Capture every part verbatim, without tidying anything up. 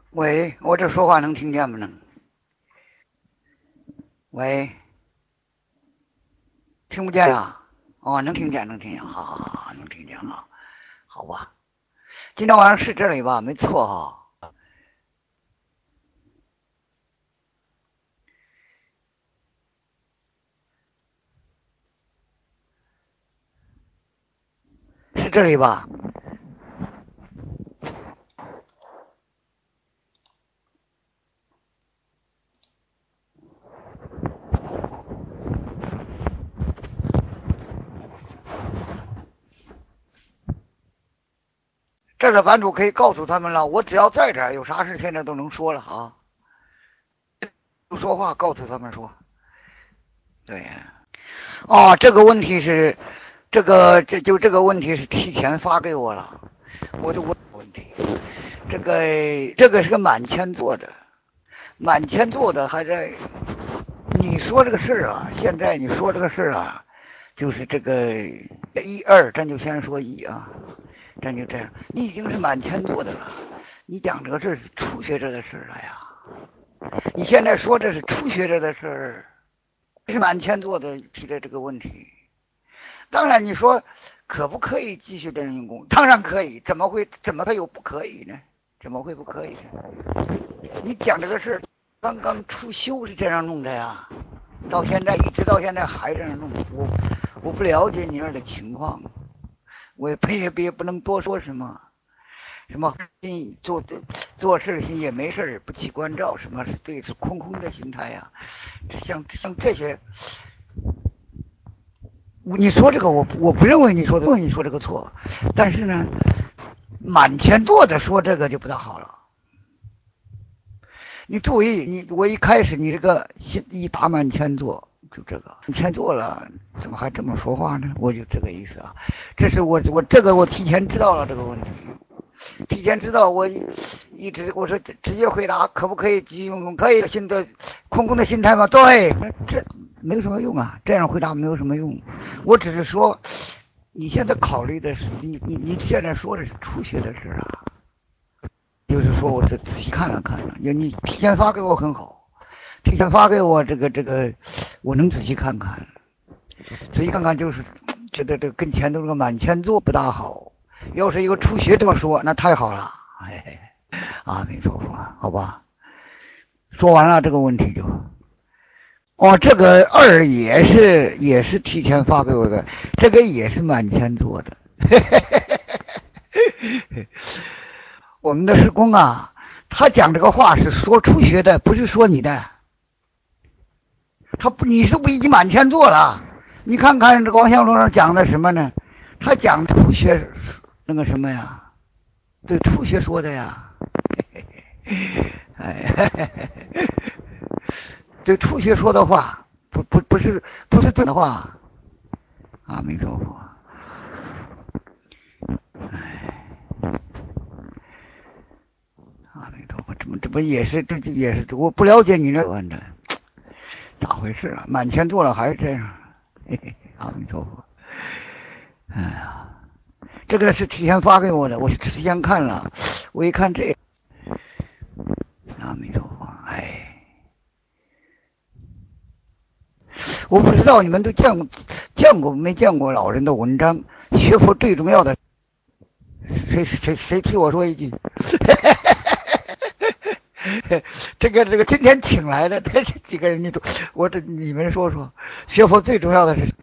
喂，我这说话能听见不能？喂，听不见啊？哦，能听见，能听见，好好好，能听见啊，好吧。今天晚上是这里吧？没错哈、是这里吧？这的版主可以告诉他们了，我只要在这儿，有啥事现在都能说了啊。不说话，告诉他们说。对，哦，这个问题是，这个这就这个问题是提前发给我了，我就问问题。这个这个是个满签做的，满签做的还在。你说这个事儿啊，现在你说这个事儿啊，就是这个一二，咱就先说一啊，咱就这样。你已经是满前座的了，你讲这个事是初学者的事了呀。你现在说这是初学者的事儿，是满前座的提的这个问题。当然，你说可不可以继续练用功？当然可以，怎么会怎么他又不可以呢？怎么会不可以呢？你讲这个事儿，刚刚初修是这样弄的呀。到现在一直到现在还这样弄，我我不了解你那儿的情况，我也不也也不能多说什么，什么心做做事心也没事不起关照，什么是对是空空的心态呀、像像这些，你说这个我我不认为你说的你说这个错，但是呢，满前座的说这个就不大好了。你注意，你我一开始你这个一打满前座，就这个前座了，怎么还这么说话呢？我就这个意思啊。这是我我这个我提前知道了这个问题，提前知道我一直我说直接回答可不可以继续用可以心的空空的心态吗？对，这没有什么用啊，这样回答没有什么用。我只是说，你现在考虑的是你你你现在说的是初学的事啊。就是说，我这仔细看了看了，要你提前发给我很好，提前发给我这个这个，我能仔细看看，仔细看看，就是觉得这个跟前头这个满前座不大好。要是一个初学这么说，那太好了，哎，阿弥陀佛，好吧。说完了这个问题就，哦，这个二也是也是提前发给我的，这个也是满前座的。我们的师公啊，他讲这个话是说初学的，不是说你的。他不，你是不是已经满前座了？你看看这个王相龙上讲的什么呢？他讲初学那个什么呀？对初学说的呀。哎，对初学说的话，不不不是不是真的话。阿弥陀佛。阿弥陀佛，这么这不也是这这也是我不了解你这问的。咋回事啊？满前座了还是这样？嘿嘿，阿弥陀佛。哎呀，这个是提前发给我的，我提前看了，我一看这，阿弥陀佛，哎，我不知道你们都见过见过没见过老人的文章，学佛最重要的，谁谁谁替我说一句？这个这个今天请来的这几个人，你都我这你们说说，学佛最重要的是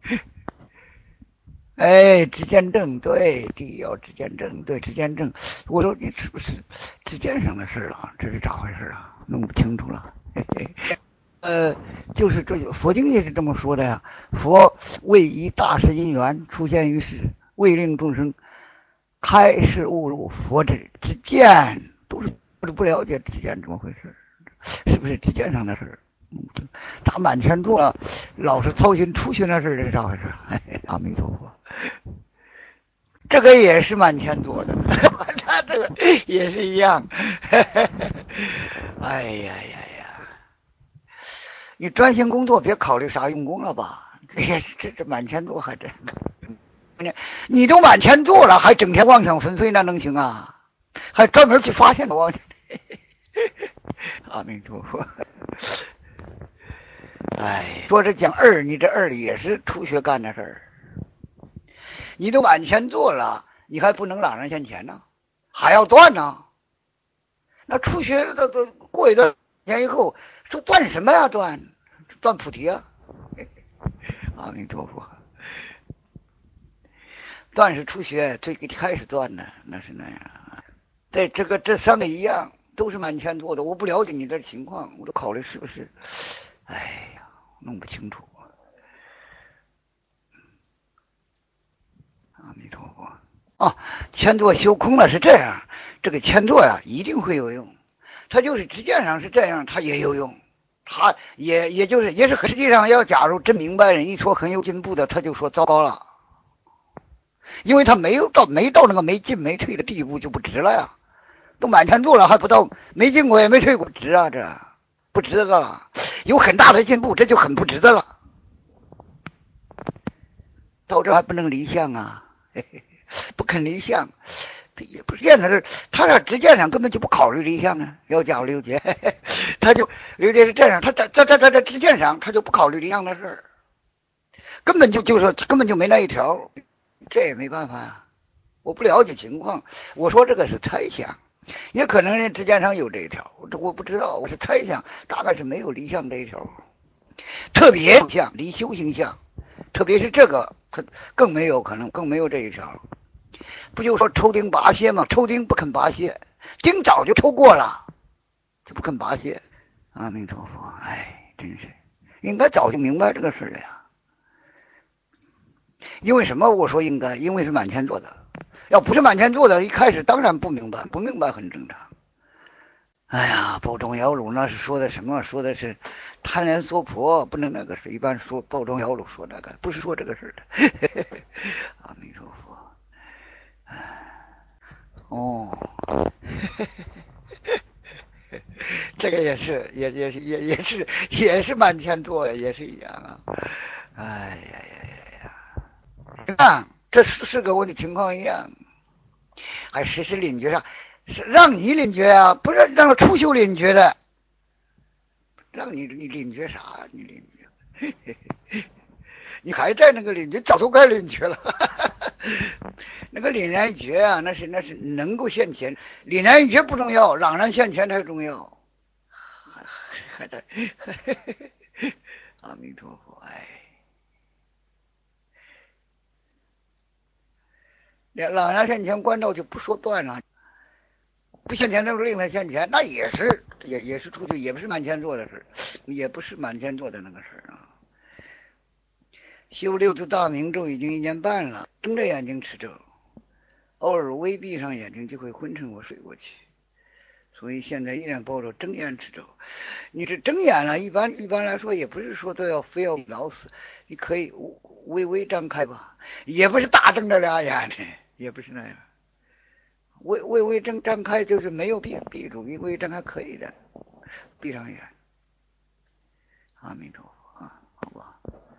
哎，执见正，对，第一要执见正，对，执见正。我说你是不是执见上的事了？这是咋回事啊？弄不清楚了。嘿嘿，呃，就是这佛经也是这么说的呀。佛为一大事因缘出现于世，为令众生开示悟入佛之之见，都是不不了解之见怎么回事，是不是之见上的事？他满天做了，老是操心出去那事，这是咋回事？哎，阿弥陀佛。这个也是满前做的，他这个也是一样。哎呀呀呀！你专心工作，别考虑啥用功了吧？这也是这这满前做还真的，你都满前做了，还整天妄想纷飞，那能行啊？还专门去发现的妄想。 阿弥陀佛。哎，说这讲二，你这二也是初学干的事儿。你都往前做了，你还不能朗然现前呢，还要断呢。那初学都都过一段时间以后，说断什么呀？断断菩提啊！阿弥陀佛。断是初学最开始断的，那是那样。对，这个这三个一样，都是满前做的。我不了解你这情况，我都考虑是不是，哎呀，弄不清楚。阿弥陀佛。啊，前座修空了是这样，这个前座呀一定会有用，它就是直见上是这样，它也有用，它也也就是也是实际上要假如真明白人一说很有进步的，他就说糟糕了，因为他没有到没到那个没进没退的地步就不值了呀，都满前座了还不到，没进过也没退过，值啊，这不值得了，有很大的进步，这就很不值得了，到这还不能离相啊，嘿嘿，不肯离相，这也不是见他是他这直见上根本就不考虑离相呢。要讲刘杰，他就刘杰是这样，他在在在在在直见上他就不考虑离相的事儿，根本就就说根本就没那一条，这也没办法呀、啊。我不了解情况，我说这个是猜想，也可能人直见上有这一条，这我不知道，我是猜想，大概是没有离相这一条，特别像离修行相，特别是这个，他更没有可能，更没有这一条。不就说抽钉拔蝎吗？抽钉不肯拔蝎，钉早就抽过了，就不肯拔蝎。阿弥陀佛，哎，真是应该早就明白这个事了呀。因为什么？我说应该，因为是满前做的。要不是满前做的，一开始当然不明白，不明白很正常。哎呀，报中摇橹那是说的什么？说的是贪恋娑婆，不能那个是一般说报中摇橹说那个，不是说这个事的。阿弥陀佛。哦，这个也是，也也是也也是也是满前做的，也是一样啊。哎呀呀呀呀！你看，这四四个问题情况一样，还实施领觉上，是让你领觉啊，不是让初修领觉的，让你你领觉啥？你领觉？你还在那个领觉，早都该领觉了。那个凛然一觉啊，那是那是能够现前，凛然一觉不重要，朗然现前才重要。还在，阿弥陀佛，哎，朗然现前关照就不说断了，不现前都是令他现前，那也是也也是出去，也不是满前做的事，也不是满前做的那个事啊。修六字大明咒已经一年半了，睁着眼睛持咒，偶尔微闭上眼睛就会昏沉或睡过去，所以现在依然抱着睁眼持咒。你这睁眼了，一般一般来说也不是说都要非要老死，你可以微微张开吧，也不是大睁着俩眼的，也不是那样。微微微睁张开就是没有闭闭住，微微张开可以的，闭上眼。阿弥陀佛啊，好吧。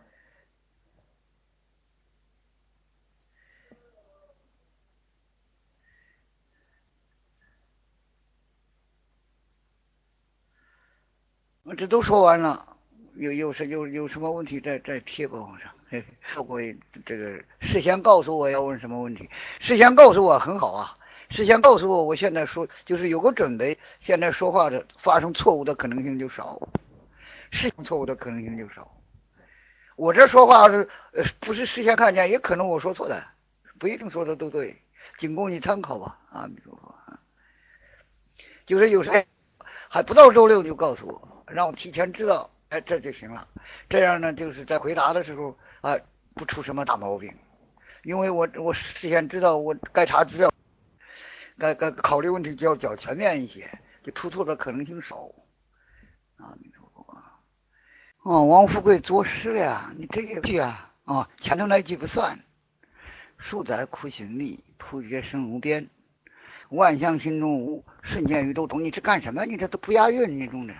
我这都说完了，有有什有有什么问题再再贴吧往上。透过这个事先告诉我要问什么问题，事先告诉我很好啊，事先告诉我，我现在说就是有个准备，现在说话的发生错误的可能性就少，事情错误的可能性就少。我这说话是呃不是事先看见，也可能我说错的，不一定说的都对，仅供你参考吧。阿弥陀佛。就是有时候还不到周六就告诉我，让我提前知道，哎，这就行了。这样呢，就是在回答的时候啊，不出什么大毛病。因为我我事先知道我该查资料，该该考虑问题就要较全面一些，就出错的可能性少。啊，弥陀佛。哦，王富贵作诗了呀，你这一句啊，啊，前头那句不算。数载苦寻觅，突觉身无边。万象心中无，瞬间宇宙懂。你这干什么？你这都不押韵，你中的。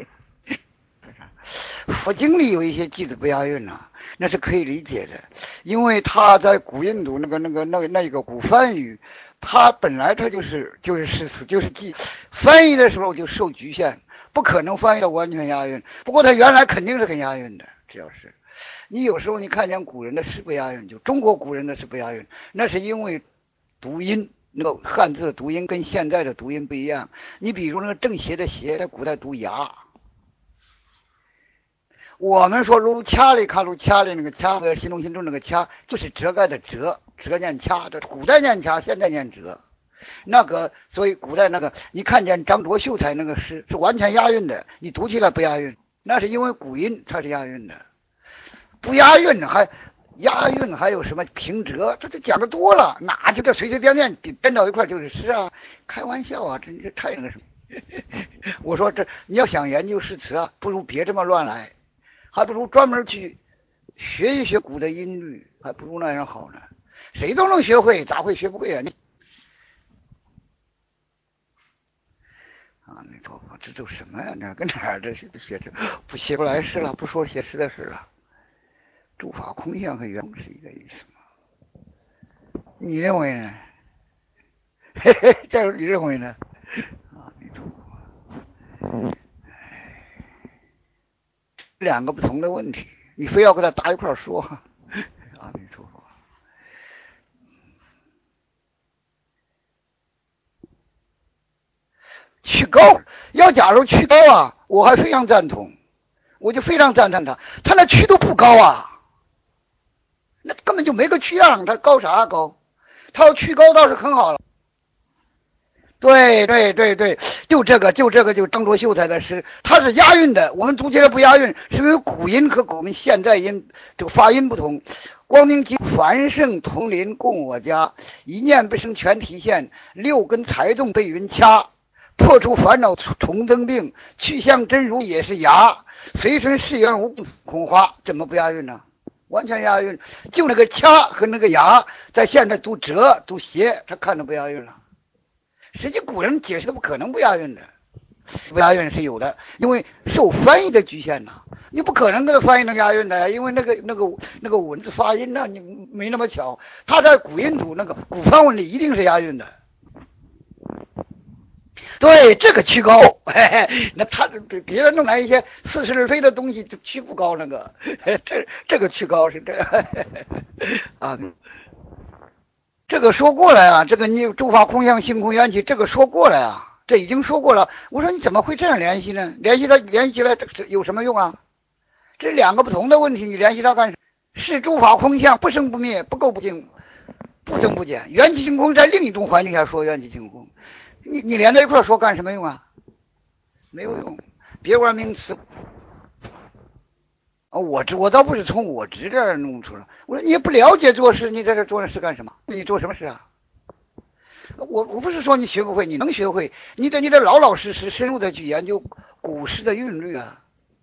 佛经里有一些句子不押韵呢、啊，那是可以理解的，因为他在古印度那个那个那个那个古梵语它本来它就是就是诗词，就是记翻译的时候就受局限，不可能翻译到完全押韵。不过它原来肯定是很押韵的，只要是你有时候你看见古人的诗不押韵，就中国古人的诗不押韵，那是因为读音。那个汉字的读音跟现在的读音不一样。你比如那个正邪的邪，在古代读牙。我们说如掐里卡路掐里那个掐和心动心中那个掐，就是折盖的折，折念掐，这古代念掐，现在念折。那个，所以古代那个，你看见张卓秀才那个诗是完全押韵的，你读起来不押韵，那是因为古音它是押韵的，不押韵还押韵还有什么平仄，这就讲的多了，哪就这随随便便编到一块就是诗啊？开玩笑啊，这这太那个什么。我说这你要想研究诗词啊，不如别这么乱来。还不如专门去学一学古的音律，还不如那样好呢。谁都能学会，咋会学不会啊？你啊，弥陀佛，这都什么呀？这跟哪儿这写写这不写不来诗了？不说写诗的事了。诸法空相和圆空是一个意思吗？你认为呢？嘿嘿，假如你认为呢？啊，弥陀佛，两个不同的问题，你非要跟他搭一块说。阿弥陀佛。去高，要假如去高啊，我还非常赞同，我就非常赞成他，他那去都不高啊，那根本就没个去样，他高啥高？他要去高倒是很好了。对对对对，就这个就这个就张卓秀才的诗，他是押韵的，我们读起来不押韵，是因为古音和我们现在音这个发音不同。光明极繁盛同林共我家，一念不生全体现，六根才动被云掐。破除烦恼重增病，去向真如也是牙，随身是缘无空花，怎么不押韵呢？完全押韵，就那个掐和那个牙，在现在读折读斜，他看着不押韵了。实际古人解释的不可能不押韵的，不押韵是有的，因为受翻译的局限呐，你不可能给他翻译成押韵的，因为那个那个那个文字发音呢，你没那么巧，他在古音图那个古梵文里一定是押韵的。对，这个曲高，嘿嘿，那他给别人弄来一些似是而非的东西，就曲不高那个，这这个曲高是这样啊。这个说过了呀，这个你诸法空相性空缘起，这个说过了呀，这已经说过了。我说你怎么会这样联系呢？联系它联系来有什么用啊？这两个不同的问题，你联系它干什么？是诸法空相，不生不灭，不垢不净，不增不减。缘起性空在另一种环境下说缘起性空。你你连在一块说干什么用啊？没有用，别玩名词。啊，我这我倒不是从我执这儿弄出来。我说你也不了解做事，你在这做那事干什么？你做什么事啊？我我不是说你学不会，你能学会，你得你得老老实实深入的去研究古诗的韵律啊。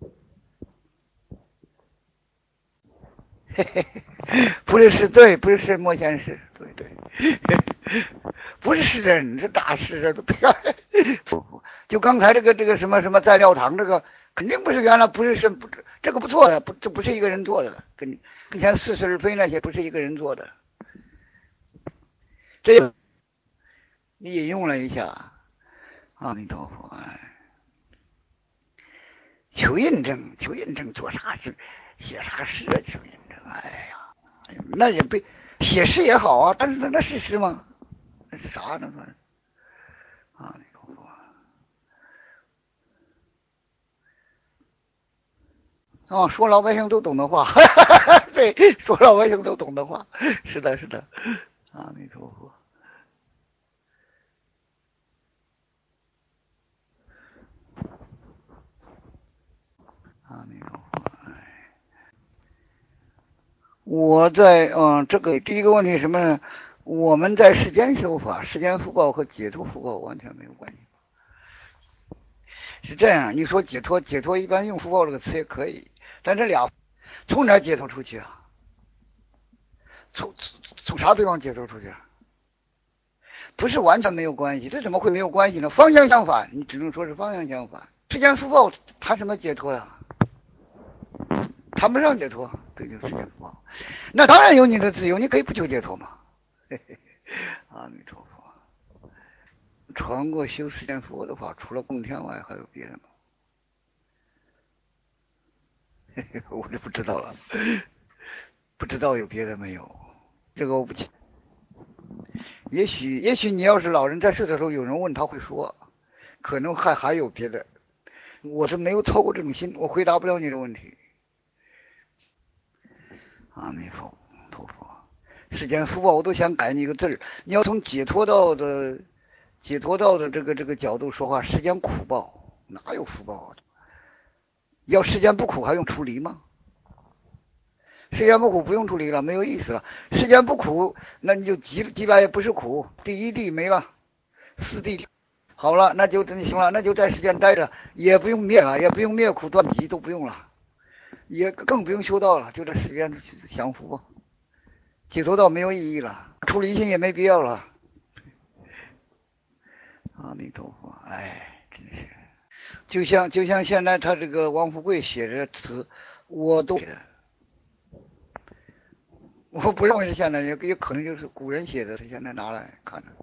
嘿嘿嘿，不是是对，不是是莫先生，对对，不是诗人，是大诗人，都不要。就刚才这个这个什么什么在庙堂这个，肯定不是原来不是是不这个不错的，不这不是一个人做的了，跟跟前似是而非那些不是一个人做的。这你引用了一下，阿弥陀佛，求印证，求印证做啥事，写啥诗啊？求印证，哎呀，那也被写诗也好啊，但是那那是诗吗？那是啥呢？算阿弥陀佛。哦，说老百姓都懂的话，对，说老百姓都懂的话，是的，是的，阿弥陀佛。阿弥陀佛。我在嗯，这个第一个问题什么呢？我们在世间修法，世间福报和解脱福报完全没有关系。是这样，你说解脱，解脱一般用福报这个词也可以，但这俩从哪解脱出去啊？从从啥地方解脱出去啊？不是完全没有关系，这怎么会没有关系呢？方向相反，你只能说是方向相反。世间福报谈什么解脱呀？谈不上解脱，这就是世间福报。那当然有你的自由，你可以不求解脱嘛。嘿嘿，阿弥陀佛。 传过修世间佛的法，除了供天外，还有别的吗？嘿嘿，我就不知道了，不知道有别的没有。这个我不清。也许也许你要是老人在世的时候，有人问他会说，可能还还有别的。我是没有操过这种心，我回答不了你的问题。阿弥陀佛，世间福报我都想改你一个字儿。你要从解脱道的解脱道的这个这个角度说话，世间苦报哪有福报啊？要世间不苦还用出离吗？世间不苦不用出离了，没有意思了。世间不苦，那你就急急来也不是苦，第一地没了，四地好了，那就真行了，那就在世间待着，也不用灭了，也不用灭苦断集，都不用了，也更不用修道了，就在世间享福吧。解脱道没有意义了，出离心也没必要了。阿弥陀佛，哎，真是，就像就像现在他这个王富贵写的词，我都写的，我不认为是现代人，也可能就是古人写的，他现在拿来看着。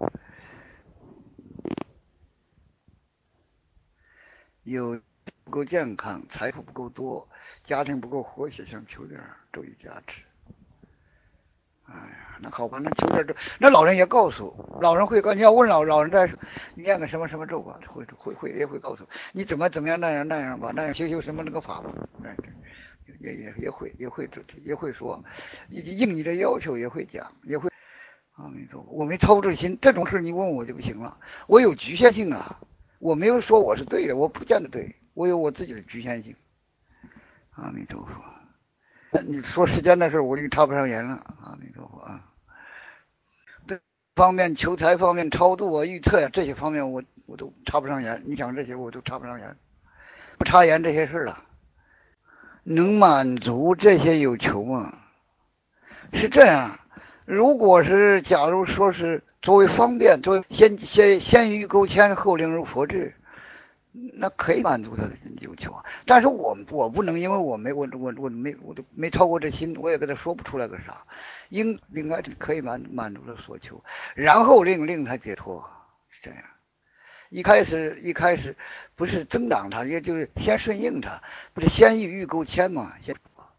有不够健康，财富不够多，家庭不够和谐，想求点周易加持。哎呀，那好吧，那求点咒，那老人也告诉，老人会告，你要问老老人在念个什么什么咒吧，会会会也会告诉你怎么怎么样那样那样吧，那样修修什么那个法吧，哎，也也也会也会也会说，应你的要求也会讲，也会。阿弥陀佛，我没操这心，这种事你问我就不行了，我有局限性啊，我没有说我是对的，我不见得对，我有我自己的局限性。阿弥陀佛。你说时间的事，我就插不上言了。阿弥陀佛啊！这方面求财方面超度啊、预测呀、啊、这些方面我我都插不上言。你讲这些我都插不上言，不插言这些事了。能满足这些有求吗？是这样，如果是假如说是作为方便，作为先先先于勾牵，后令入佛智。那可以满足他的要求啊，但是我我不能，因为我没我我我没我都没超过这心，我也跟他说不出来个啥，应应该可以满满足他所求，然后令令他解脱，是这样。一开始一开始不是增长他，也就是先顺应他，不是先欲欲勾牵嘛，先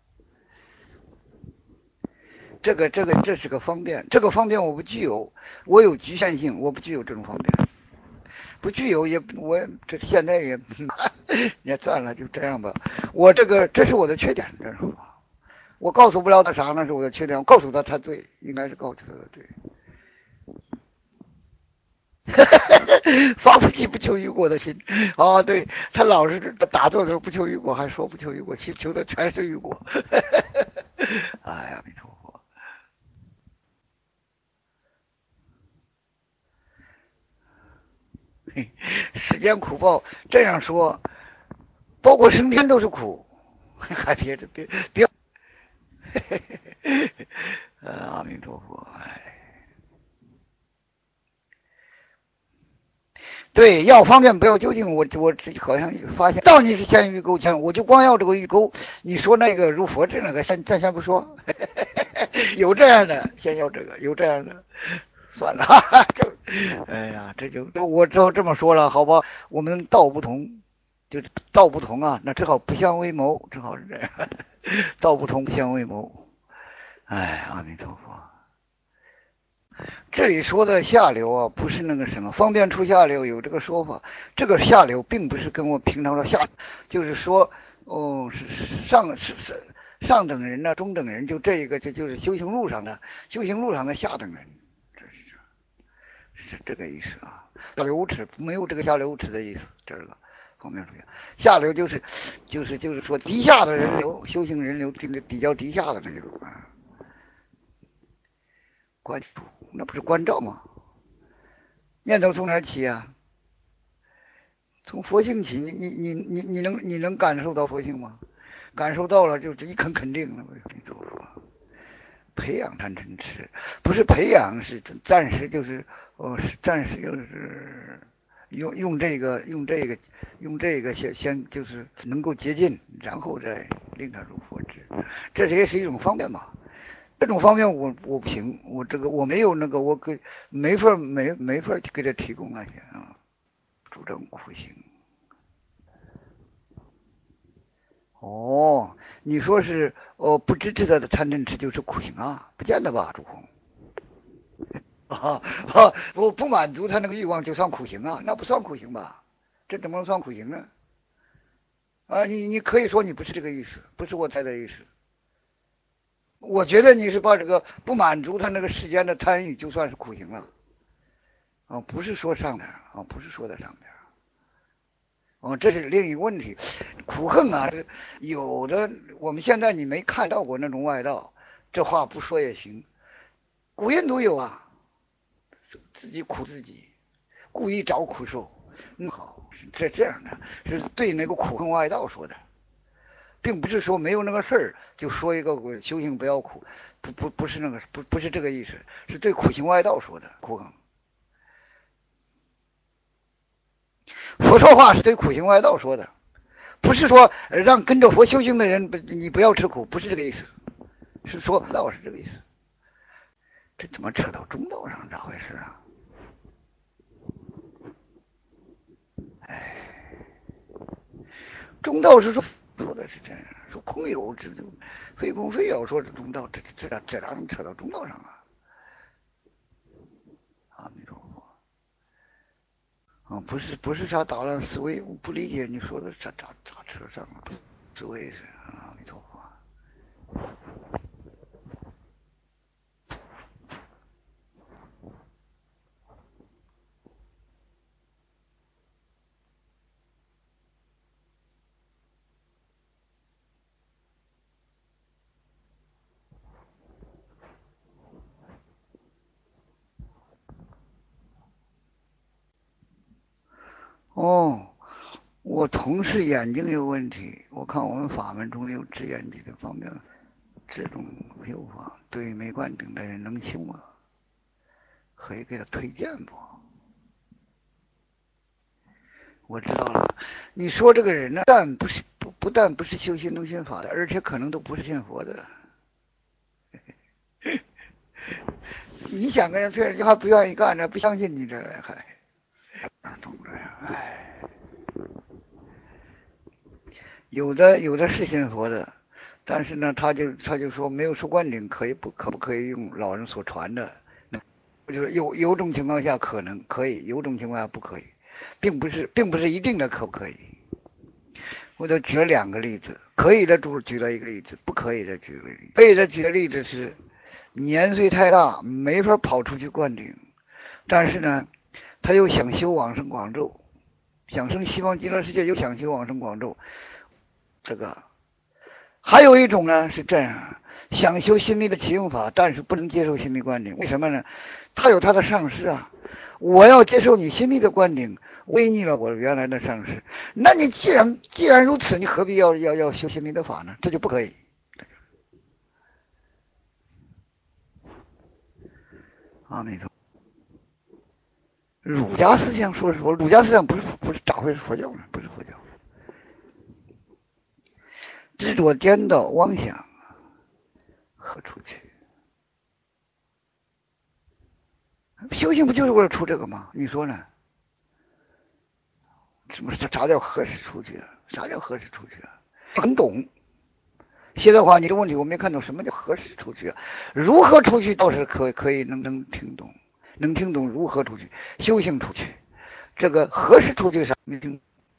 这个这个这是个方便，这个方便我不具有，我有局限性，我不具有这种方便。不具有也我这现在也也算了，就这样吧。我这个这是我的缺点，这是我告诉不了他啥，那是我的缺点。我告诉他他对，应该是告诉他的对。发不起不求于果的心啊，对他老是打坐的时候不求于果，还说不求于果，其实求的全是于果。哎呀，弥陀佛。世间苦报这样说，包括升天都是苦，还别别别，呃，阿弥陀佛，哎，对，要方便不要究竟，我我好像发现，到你是先预勾签，我就光要这个预勾，你说那个如佛这那个，先暂先不说，有这样的，先要这个，有这样的。算了，哈哈，就，哎呀，这就我只好这么说了，好吧？我们道不同，就道不同啊，那只好不相为谋，只好是这样，道不同不相为谋。哎，阿弥陀佛。这里说的下流啊，不是那个什么方便出下流，有这个说法。这个下流并不是跟我平常说下，就是说，哦，是上是是上等人呢、啊，中等人，就这一个，这就是修行路上的修行路上的下等人。是这个意思啊，下流无耻没有这个下流无耻的意思，这个方面出现。下流就是就是就是说低下的人流，修行人流比较低下的那种啊。关注那不是关照吗？念头从哪儿起啊？从佛性起，你你你你你能你能感受到佛性吗？感受到了就一肯肯定了，你说说。培养贪嗔痴，不是培养，是暂时就是哦，是暂时就是用用这个用这个用这个先先就是能够接近，然后再令他入佛智，这也是一种方便嘛。这种方面我我不行，我这个我没有那个我给没法没没法给他提供那些啊。 主张苦行。哦，你说是哦，不支持他的贪嗔痴就是苦行啊？不见得吧，主公。啊啊！我不满足他那个欲望就算苦行啊？那不算苦行吧？这怎么能算苦行呢？啊，你你可以说你不是这个意思，不是我猜的意思。我觉得你是把这个不满足他那个世间的贪欲就算是苦行了。啊，不是说上边啊，不是说在上边。哦，这是另一个问题。苦恨啊，有的我们现在你没看到过那种外道，这话不说也行。古印度有啊，自己苦自己，故意找苦受。嗯，好，是这这样的，是对那个苦恨外道说的，并不是说没有那个事儿就说一个修行不要苦，不不不是那个不不是这个意思，是对苦行外道说的苦恨。佛说话是对苦行外道说的，不是说让跟着佛修行的人你不要吃苦，不是这个意思，是说道是这个意思。这怎么扯到中道上？咋回事啊？哎，中道是说说的是这样，说空有这就非空非有，说是中道，这这这这哪能扯到中道上啊？阿弥陀佛。啊，不是不是啥打乱思维，我不理解你说的咋咋咋扯上了？思维是阿弥陀佛。哦，我同事眼睛有问题，我看我们法门中有治眼睛的方面这种修法，对没灌顶的人能修吗？可以给他推荐不？我知道了，你说这个人呢，但不是不不但不是修心中心法的，而且可能都不是信佛的。你想跟人推荐，还不愿意干，这不相信你这还，懂了呀？哎，有的有的是信佛的，但是呢，他就他就说没有受灌顶，可以不可不可以用老人所传的？就是有有种情况下可能可以，有种情况下不可以，并不是并不是一定的可不可以。我就举了两个例子，可以的举举了一个例子，不可以的举个例子。可以的举的例子是年岁太大，没法跑出去灌顶，但是呢，他又想修往生广咒，想生西方极乐世界，又想修往生广咒。这个还有一种呢是这样，想修心密的启用法，但是不能接受心密灌顶，为什么呢？他有他的上师啊，我要接受你心密的灌顶，违逆了我原来的上师。那你既然既然如此，你何必要要要修心密的法呢？这就不可以。阿弥陀。儒家思想说说，儒家思想不是不是咋会是佛教呢？不是佛教，执着颠倒妄想，何处去？修行不就是为了出这个吗？你说呢？什么？啥叫何时出去啊？啥叫何时出去啊？很懂。现在话，你的问题我没看懂，什么叫何时出去啊？如何出去倒是可可以能能听懂，能听懂如何出去，修行出去。这个何时出去啥没听？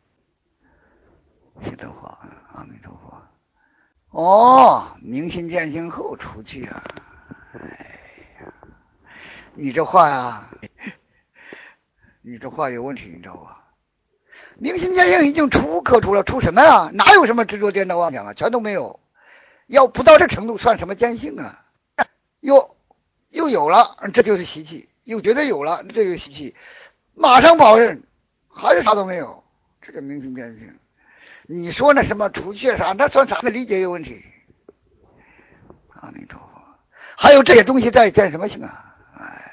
现在话，阿弥陀佛。哦，明心见性后出去啊！哎呀，你这话呀，你这话有问题，你知道吧？明心见性已经出可出了，出什么呀？哪有什么执着颠倒妄想啊？全都没有。要不到这程度，算什么见性啊？又又有了，这就是习气；又觉得有了，这就是习气。马上否认，还是啥都没有，这叫明心见性。你说那什么出去啥，那算啥的理解有问题。阿弥陀佛，还有这些东西在见什么性啊？哎，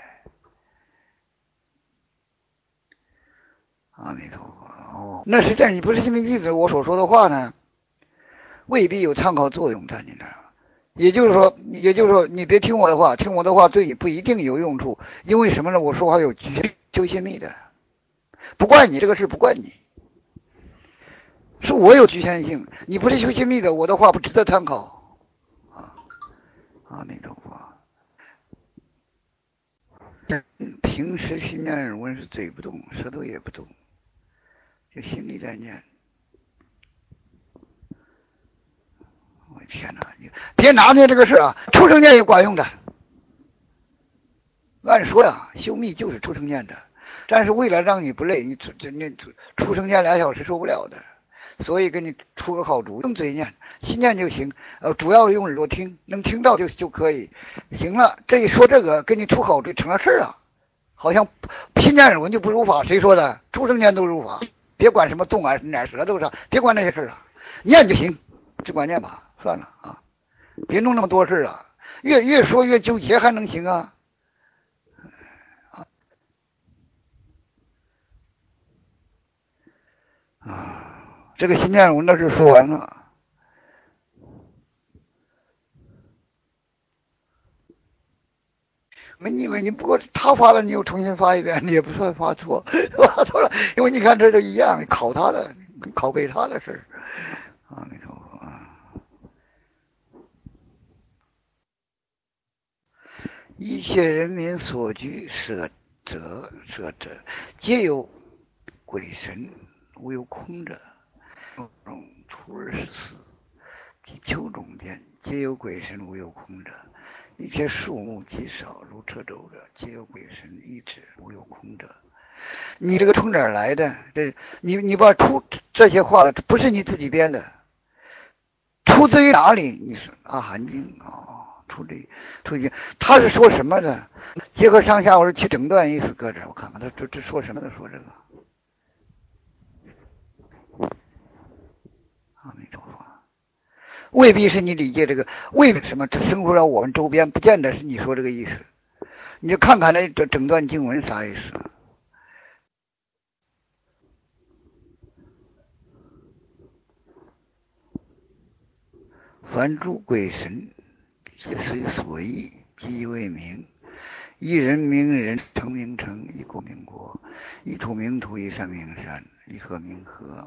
阿弥陀佛。哦，那是这样，你不是心灵弟子，我所说的话呢，未必有参考作用在你这儿。也就是说，也就是说，你别听我的话，听我的话对你不一定有用处，因为什么呢？我说话有局修心密的， 不怪你这个事，不怪你，是我有局限性。你不是修心密的，我的话不值得参考啊。阿弥陀佛。平时心念耳闻是嘴不动，舌头也不动，就心里在念。我天哪！你别拿捏这个事啊，出生念也管用的。按说呀，修密就是出生念的，但是为了让你不累，你出你出生念俩小时受不了的，所以给你出个好主意，用嘴念，心念就行。呃，主要用耳朵听，能听到就就可以。行了，这一说这个，给你出好主意成了事儿啊。好像心念耳闻就不如法，谁说的？出生念都如法，别管什么动啊、哪舌头上，别管那些事了，念就行，只管念吧。算了啊，别弄那么多事了，越越说越纠结，还能行啊？啊，这个心念我那是说完了。没你以为你不过他发了，你又重新发一遍，你也不算发错，发错了，因为你看这都一样，考他的，拷贝他的事儿。啊，没错。一切人民所居舍者舍者，皆有鬼神，无有空者。初二十四，即秋中间，皆有鬼神，无有空者。一切树木极少，如车轴者，皆有鬼神意志，无有空者。你这个从哪儿来的？这你你把出这些话不是你自己编的，出自于哪里？你说《阿含经》哦，出这出这，他是说什么的？结合上下文去整段意思，搁这我看看他这这说什么的？说这个。阿弥陀佛。未必是你理解这个，未必什么生活在我们周边，不见得是你说这个意思。你就看看那这整段经文啥意思。凡诸鬼神，皆随所意，即为名。一人名人，成名成，一国名国，一土名土，一山名山，一河名河。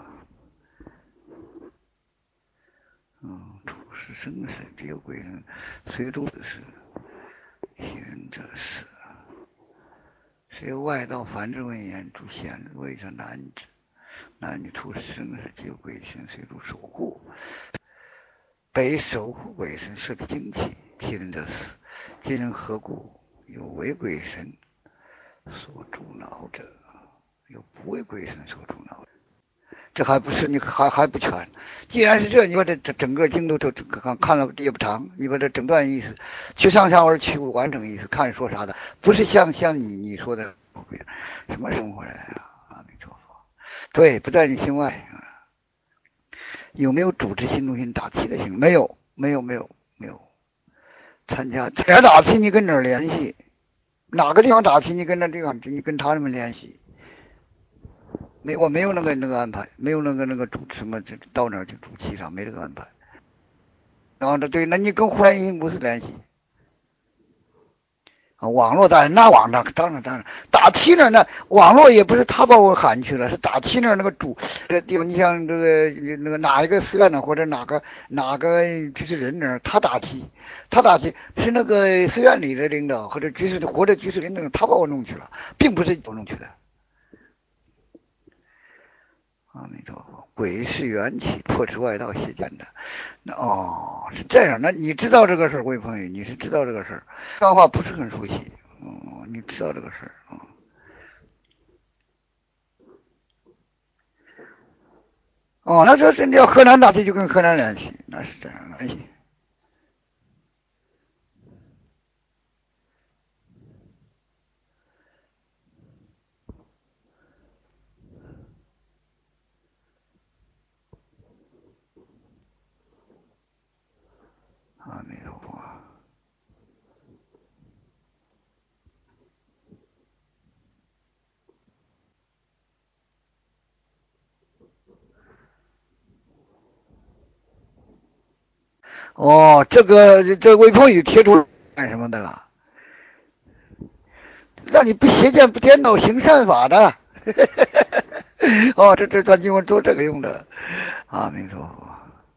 嗯，处世生死，皆有鬼神，随诸此事，行者是。谁外道凡之文言，诸贤谓者难之。男女处世生死，皆有鬼神，随诸守护。北守护鬼神，设精气，其人得死。今人何故？有为鬼神所阻挠者，有不为鬼神所阻挠者。这还不是你还还不全。既然是这，你把这这整个经都都看看了也不长，你把这整段意思去上下文去完整意思，看说啥的，不是像像你你说的什么生活来啊？阿弥陀佛。对，不在你心外。有没有组织心中心打气的行？没有，没有，没有，没有。参加哪儿打气，你跟哪儿联系？哪个地方打气，你跟那地方，你跟他们联系。没，我没有那个那个安排，没有那个那个主什么到哪儿去主气上，没这个安排。然后这对，那你跟呼兰音不是联系？啊，网络当然那网上当然当然打气那那网络也不是他把我喊去了，是打气那那个主这个地方，你像这个那个哪一个寺院呢，或者哪个哪个居士人呢，他打气，他打气是那个寺院里的领导或者居士或者居士领导，他把我弄去了，并不是我弄去的。阿弥陀佛，鬼是缘起，破除外道邪见的。那哦，是这样。那你知道这个事儿，魏鹏宇，你是知道这个事儿，这样话不是很熟悉。哦，你知道这个事儿啊？哦，那这真的要河南打气就跟河南联系，那是这样联系。阿弥陀佛。哦，这个这魏鹏宇贴出干什么的了？让你不邪见不颠倒行善法的。 哦，这这段经文做这个用的，阿弥陀佛。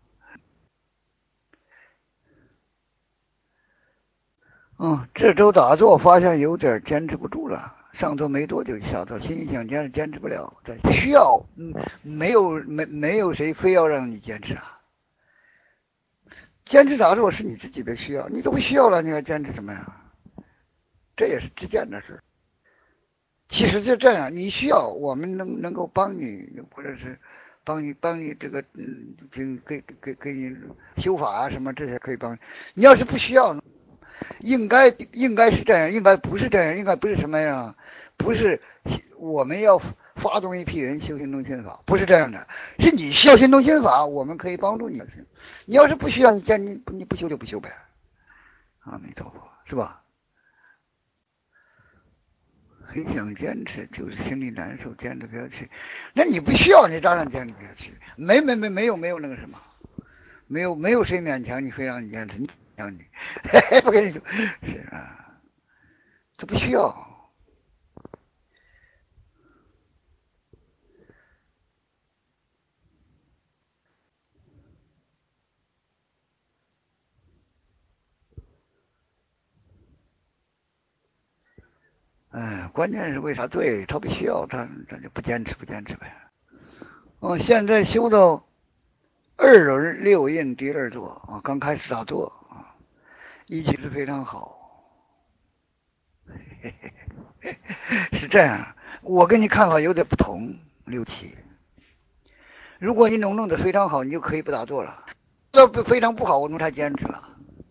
嗯，这周打坐发现有点坚持不住了，上座没多久，下座心想坚持坚持不了，这需要，嗯，没有没没有谁非要让你坚持啊。坚持打坐是你自己的需要，你都不需要了，你还坚持什么呀？这也是自见的事。其实就这样，你需要我们能能够帮你，或者是帮你帮你这个嗯，给给给给你修法啊什么这些可以帮你。你要是不需要，应该应该是这样，应该不是这样，应该不是什么样，不是我们要发动一批人修心中心法，不是这样的，是你需要心中心法，我们可以帮助你。你要是不需要，你见你你不修就不修呗，阿弥陀佛，是吧？很想坚持，就是心里难受，坚持不下去。那你不需要，你当然坚持不下去。没没没没有没有那个什么，没有没有谁勉强你，非让你坚持，你勉强你，不跟你说是啊，这不需要。哎，关键是为啥？对他不需要，他他就不坚持，不坚持呗。哦，现在修到二轮六印第二座啊，刚开始打坐啊，一切是非常好。是这样，我跟你看法有点不同，六七。如果你能弄得非常好，你就可以不打坐了；要不非常不好，我们才坚持了。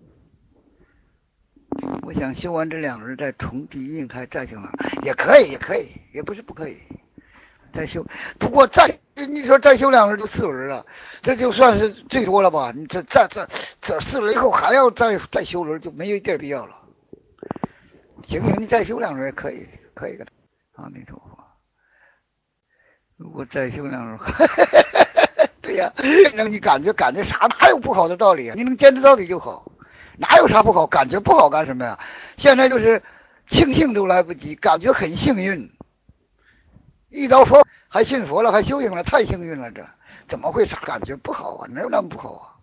我想修完这两轮再重第一印开再修了，也可以，也可以，也不是不可以。再修，不过再你说再修两轮就四轮了，这就算是最多了吧？你这再再这四轮以后还要再再修轮，就没有一点必要了。行行，你再修两轮也可以，可以的。阿弥陀佛。如果再修两轮，对呀、啊，让你感觉感觉啥哪有不好的道理啊？你能坚持到底就好，哪有啥不好？感觉不好干什么呀？现在就是庆幸都来不及，感觉很幸运，遇到佛还信佛了，还修行了，太幸运了，这怎么会啥感觉不好啊？哪有那么不好啊？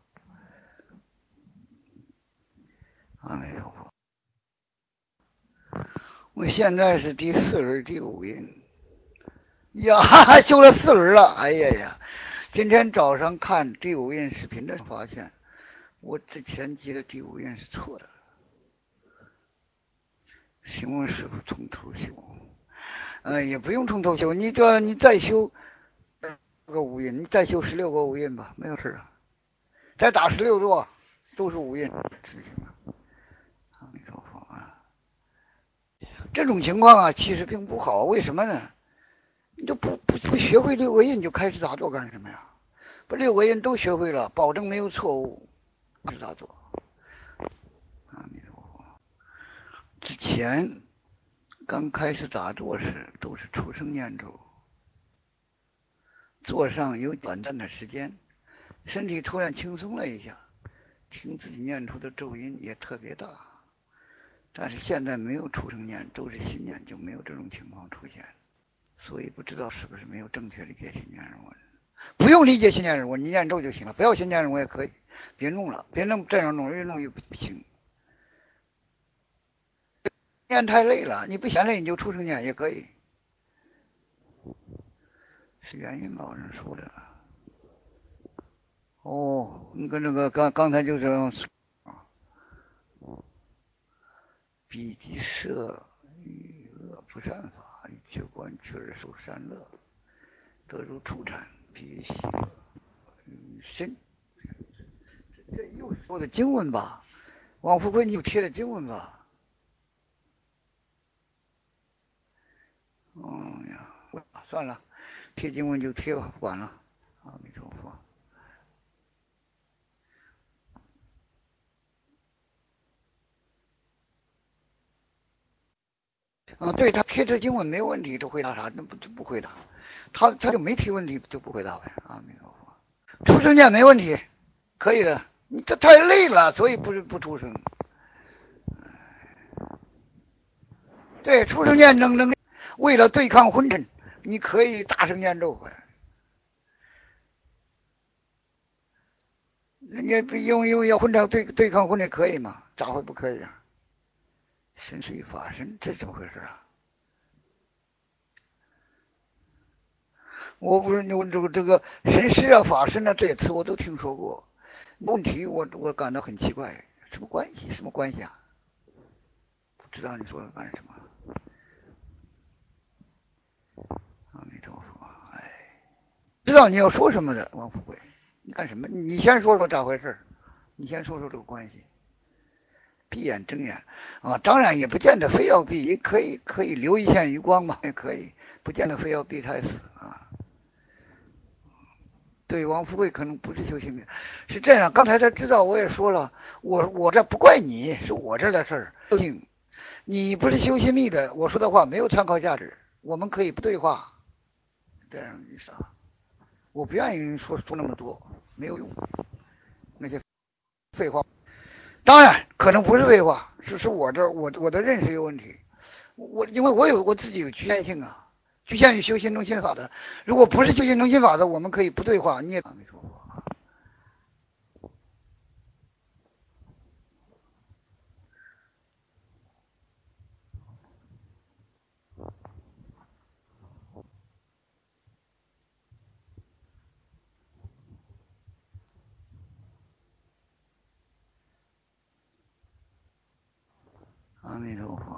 阿弥陀佛。我现在是第四轮第五印呀，修了四轮了，哎呀呀！今天早上看第五印视频的时候发现，我之前记的第五印是错的，请问师傅从头修？呃，也不用从头修，你这你再修个五印，你再修十六个五印吧，没有事啊。再打十六座，都是五印，阿弥陀佛啊！这种情况啊，其实并不好，为什么呢？你就不不不学会六个印就开始打坐干什么呀？把六个印都学会了，保证没有错误，开始打坐。阿弥陀佛。之前刚开始打坐时都是出生念咒，坐上有短暂的时间，身体突然轻松了一下，听自己念出的咒音也特别大。但是现在没有出生念，都是心念，就没有这种情况出现。所以不知道是不是没有正确理解心念人文。不用理解心念人文，你念咒就行了，不要心念人文也可以，别弄了，别弄这样弄，越弄越不行。念太累了，你不嫌累你就出声念也可以。是元音老人说的。哦，你跟这个刚刚才就这样啊，彼即摄与恶不善法，与觉观却而受善乐，得如初禅，彼喜乐与身。这又是说的经文吧？王富贵，你又贴的经文吧？嗯呀，算了，贴经文就贴吧，不管了。阿弥陀佛。啊，对他贴这经文没有问题，就回答啥？那不就不回答？他他就没提问题，就不回答呗。阿弥陀佛。出生念没问题，可以的。你这太累了，所以不是不出生。对，出生念能能为了对抗昏沉， 你可以大声念咒，你用用要混账对对抗混的可以吗？咋会不可以啊？神是与法身，这怎么回事啊？我不是你问这个这个神师啊法身啊这些词我都听说过，问题我我感到很奇怪，什么关系？什么关系啊？不知道你说干什么？阿弥陀佛，哎，知道你要说什么的，王富贵，你干什么？你先说说咋回事？你先说说这个关系。闭眼睁眼啊，当然也不见得非要闭，也可以可以留一线余光嘛，也可以，不见得非要闭太死啊。对，王富贵可能不是修行的，是这样。刚才他知道，我也说了，我我这不怪你，是我这的事儿。你不是修心密的，我说的话没有参考价值，我们可以不对话，这样意思啊。我不愿意说说那么多，没有用，那些废话。当然可能不是废话，是是我这我我的认识有问题。我因为我有我自己有局限性啊，局限于修行中心法的。如果不是修行中心法的，我们可以不对话，你也没说过。阿弥陀佛。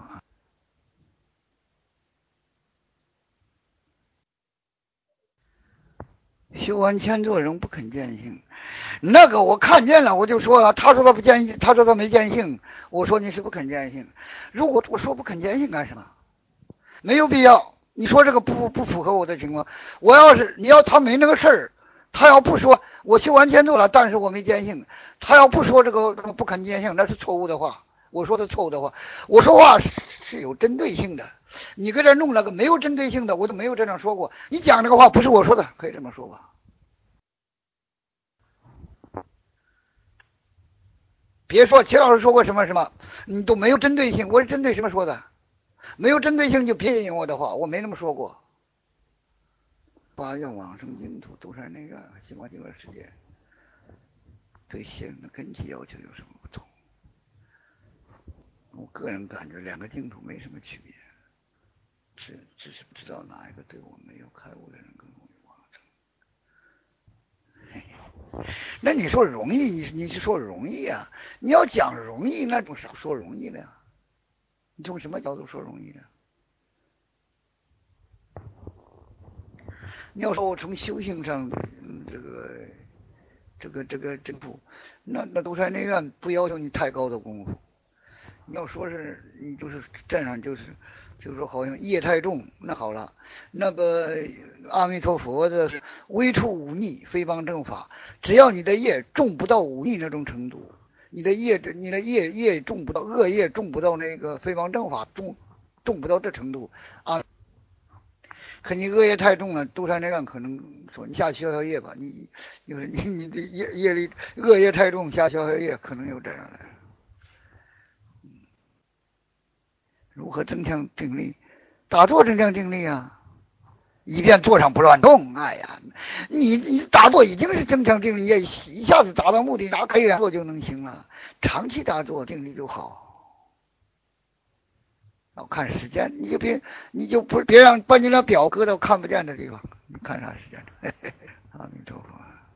修完千座仍不肯见性，那个我看见了，我就说了，他说他不见性，他说他没见性，我说你是不肯见性。如果我说不肯见性干什么？没有必要。你说这个不不符合我的情况。我要是你要他没那个事儿，他要不说我修完千座了，但是我没见性，他要不说这个这个不肯见性，那是错误的话。我说的错误的话，我说话是有针对性的。你搁这弄了个没有针对性的，我都没有这样说过。你讲这个话不是我说的，可以这么说吧？别说齐老师说过什么什么，你都没有针对性。我是针对什么说的？没有针对性就别引用我的话，我没那么说过。八愿往生净土，都是那个西方极乐世界，对心的根基要求有什么不同？我个人感觉两个净土没什么区别，只只是不知道哪一个对我没有开悟的人更容易往生。那你说容易，你你是说容易啊？你要讲容易，那种啥说容易了？你从什么角度说容易呢？你要说我从修行上，嗯、这个这个这个政府，那那都山内院不要求你太高的功夫。你要说是你就是站上就是就是说好像业太重，那好了，那个阿弥陀佛的微处忤逆非方正法，只要你的业重不到忤逆那种程度，你的业你的业业重不到恶业重不到那个非方正法重重不到这程度啊。可你恶业太重了，都山内院可能说你下去消消业吧，你就是你你的业业力恶业太重，下消消业可能有这样的。如何增强定力？打坐增强定力啊，一边坐上不乱动。哎呀，你你打坐已经是增强定力，一下子达到目的，哪可以打坐就能行了？长期打坐定力就好。要看时间，你就别你就不别让把你那表搁到看不见的地方，你看啥时间？阿弥陀佛。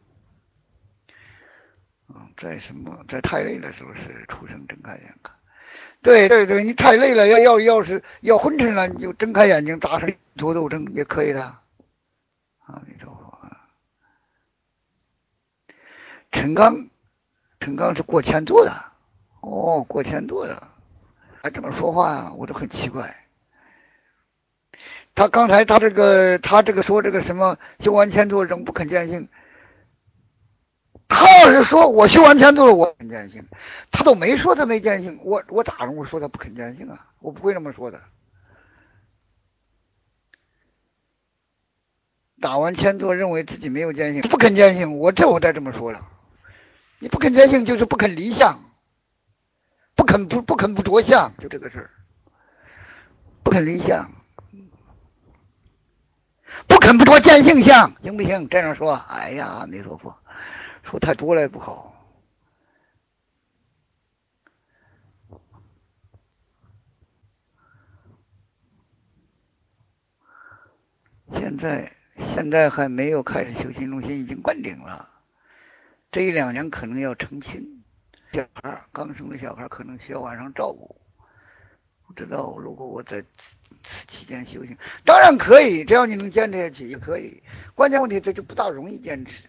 嗯，在什么在太累的时候是出生睁开眼看。对对对，你太累了，要要要是要昏沉了，你就睁开眼睛打上多斗争也可以的。阿弥陀佛。陈刚，陈刚是过千座的。哦，过千座的，还这么说话呀、啊？我都很奇怪。他刚才他这个他这个说这个什么修完千座仍不肯见性，他要是说我修完千座了我肯见性，他都没说他没见性，我我咋能我说他不肯见性啊？我不会这么说的。打完千座认为自己没有见性，不肯见性，我这我再这么说了，你不肯见性就是不肯离相，不肯不不肯不着相，就这个事儿，不肯离相。 不肯不着见性相，行不行？这样说，哎呀，阿弥陀佛，说太多了也不好。现在现在还没有开始修心中心，已经灌顶了。这一两年可能要成亲，小孩刚生的小孩可能需要晚上照顾。不知道如果我在此期间修行，当然可以，只要你能坚持下去也可以。关键问题这就不大容易坚持。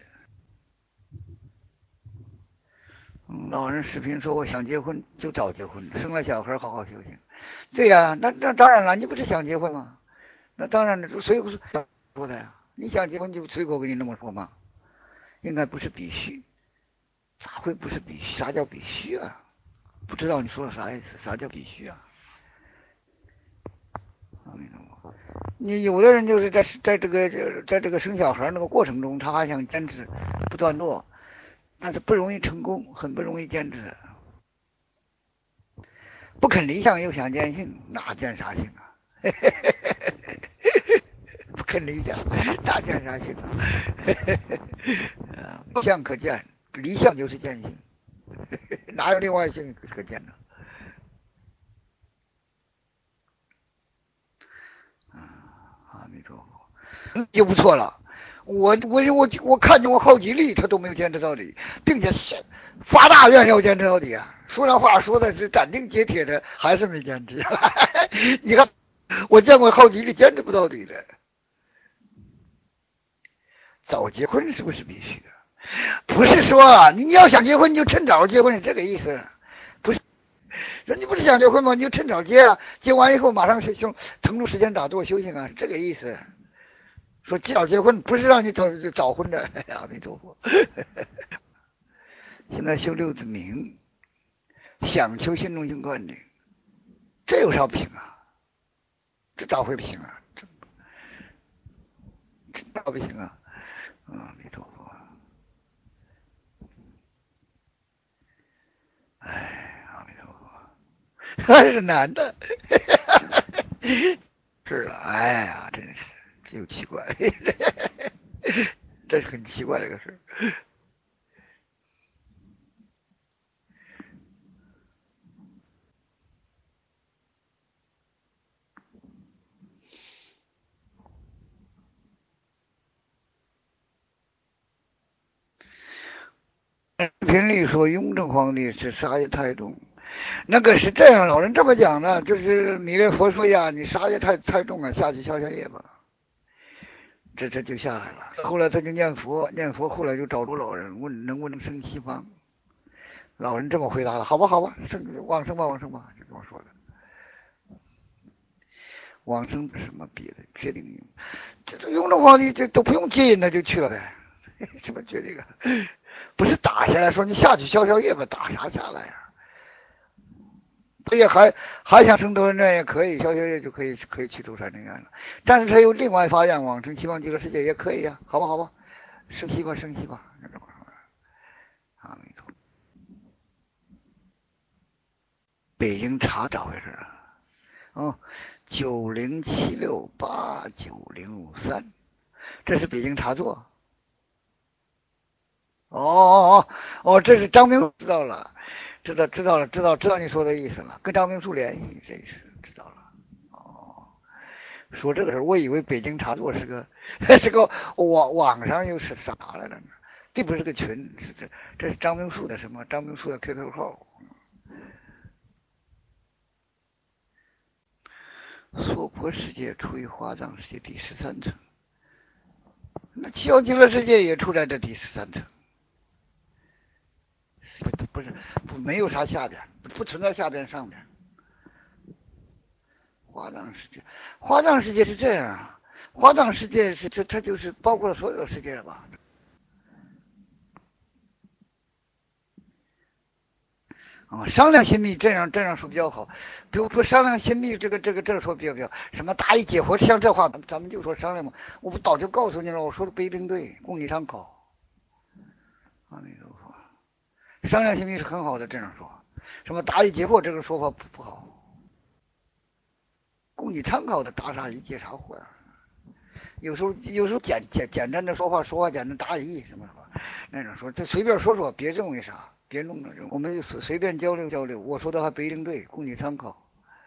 嗯，老人视频说我想结婚就早结婚，生了小孩好好修行。对呀，那那当然了，你不是想结婚吗？那当然了，随口说的呀。你想结婚就随口跟你那么说吗？应该不是必须，咋会不是必须？啥叫必须啊？不知道你说的啥意思？啥叫必须啊？你有的人就是在在这个在这个生小孩那个过程中，他还想坚持不断做，但是不容易成功，很不容易坚持。不肯离相又想见性，那见啥性啊？不肯离相，那见啥性啊？相可见，离相就是见性，哪有另外性可见呢？阿弥陀佛，就不错了。我我我我看见我好几例，他都没有坚持到底，并且发大愿要坚持到底啊！说那话说的是斩钉截铁的，还是没坚持。你看，我见过好几例坚持不到底的。早结婚是不是必须的？不是说你要想结婚你就趁早结婚，是这个意思。不是，说你不是想结婚吗？你就趁早结啊，结完以后马上修腾出时间打坐修行啊，是这个意思。说及早结婚不是让你早早婚的，阿弥陀佛。现在修六字明，想求心中心观顶，这有啥不行啊？这咋会不行啊？这这咋不行啊？阿弥陀佛。哎，阿弥陀佛，还是男的。是啊，哎呀，真是就奇怪，这是很奇怪的一个事。频率说雍正皇帝是杀业太重，那个是这样，老人这么讲的，就是弥勒佛说呀，你杀业太太重了，下去消消业吧。这这就下来了。后来他就念佛，念佛，后来就找住老人，问能不能升西方。老人这么回答的，好吧，好吧，升往生吧，往生吧，就这么说的。往生什么别的决定？这雍正皇帝这都不用接引他就去了呗，什么决定啊？不是打下来说你下去消消业吧，打啥下来呀、啊？他也还还想升多人愿也可以，消消业就可以可以去庐山真愿了。但是他又另外发愿往生西方极乐世界也可以呀、啊，好吧好吧，升西吧升西吧，阿弥陀。北京查咋回事啊？哦，九零七六八九零五三，这是北京茶座。哦哦哦哦，这是张明知道了，知道知道了，知道知道你说的意思了，跟张明书联系，这是知道了。哦，说这个事儿，我以为北京茶座是个是个网网上又是啥来着呢？并不是个群，是这这是张明树的什么？张明树的 Q Q 号。娑婆世界处于华藏世界第十三层，那七宝极乐世界也处在这第十三层。不是不没有啥下边，不存在下边上边。华藏世界，华藏世界是这样啊，华藏世界是这它就是包括了所有世界了吧？啊、哦，商量心密这样这样说比较好。比如说商量心密这个这个这个说比较比较什么答疑解惑，像这话咱们就说商量嘛。我不早就告诉你了，我说的不一定对，供你参考。阿弥陀佛。商量心密是很好的，这样说。什么答疑解惑这个说法不不好，供你参考的，答啥疑解啥惑呀？ 有时候有时候简简简单的说话，说话简单大意什么什么那种说，这随便说说，别认为啥，别弄那种，我们随随便交流交流。我说的还不一定对，供你参考。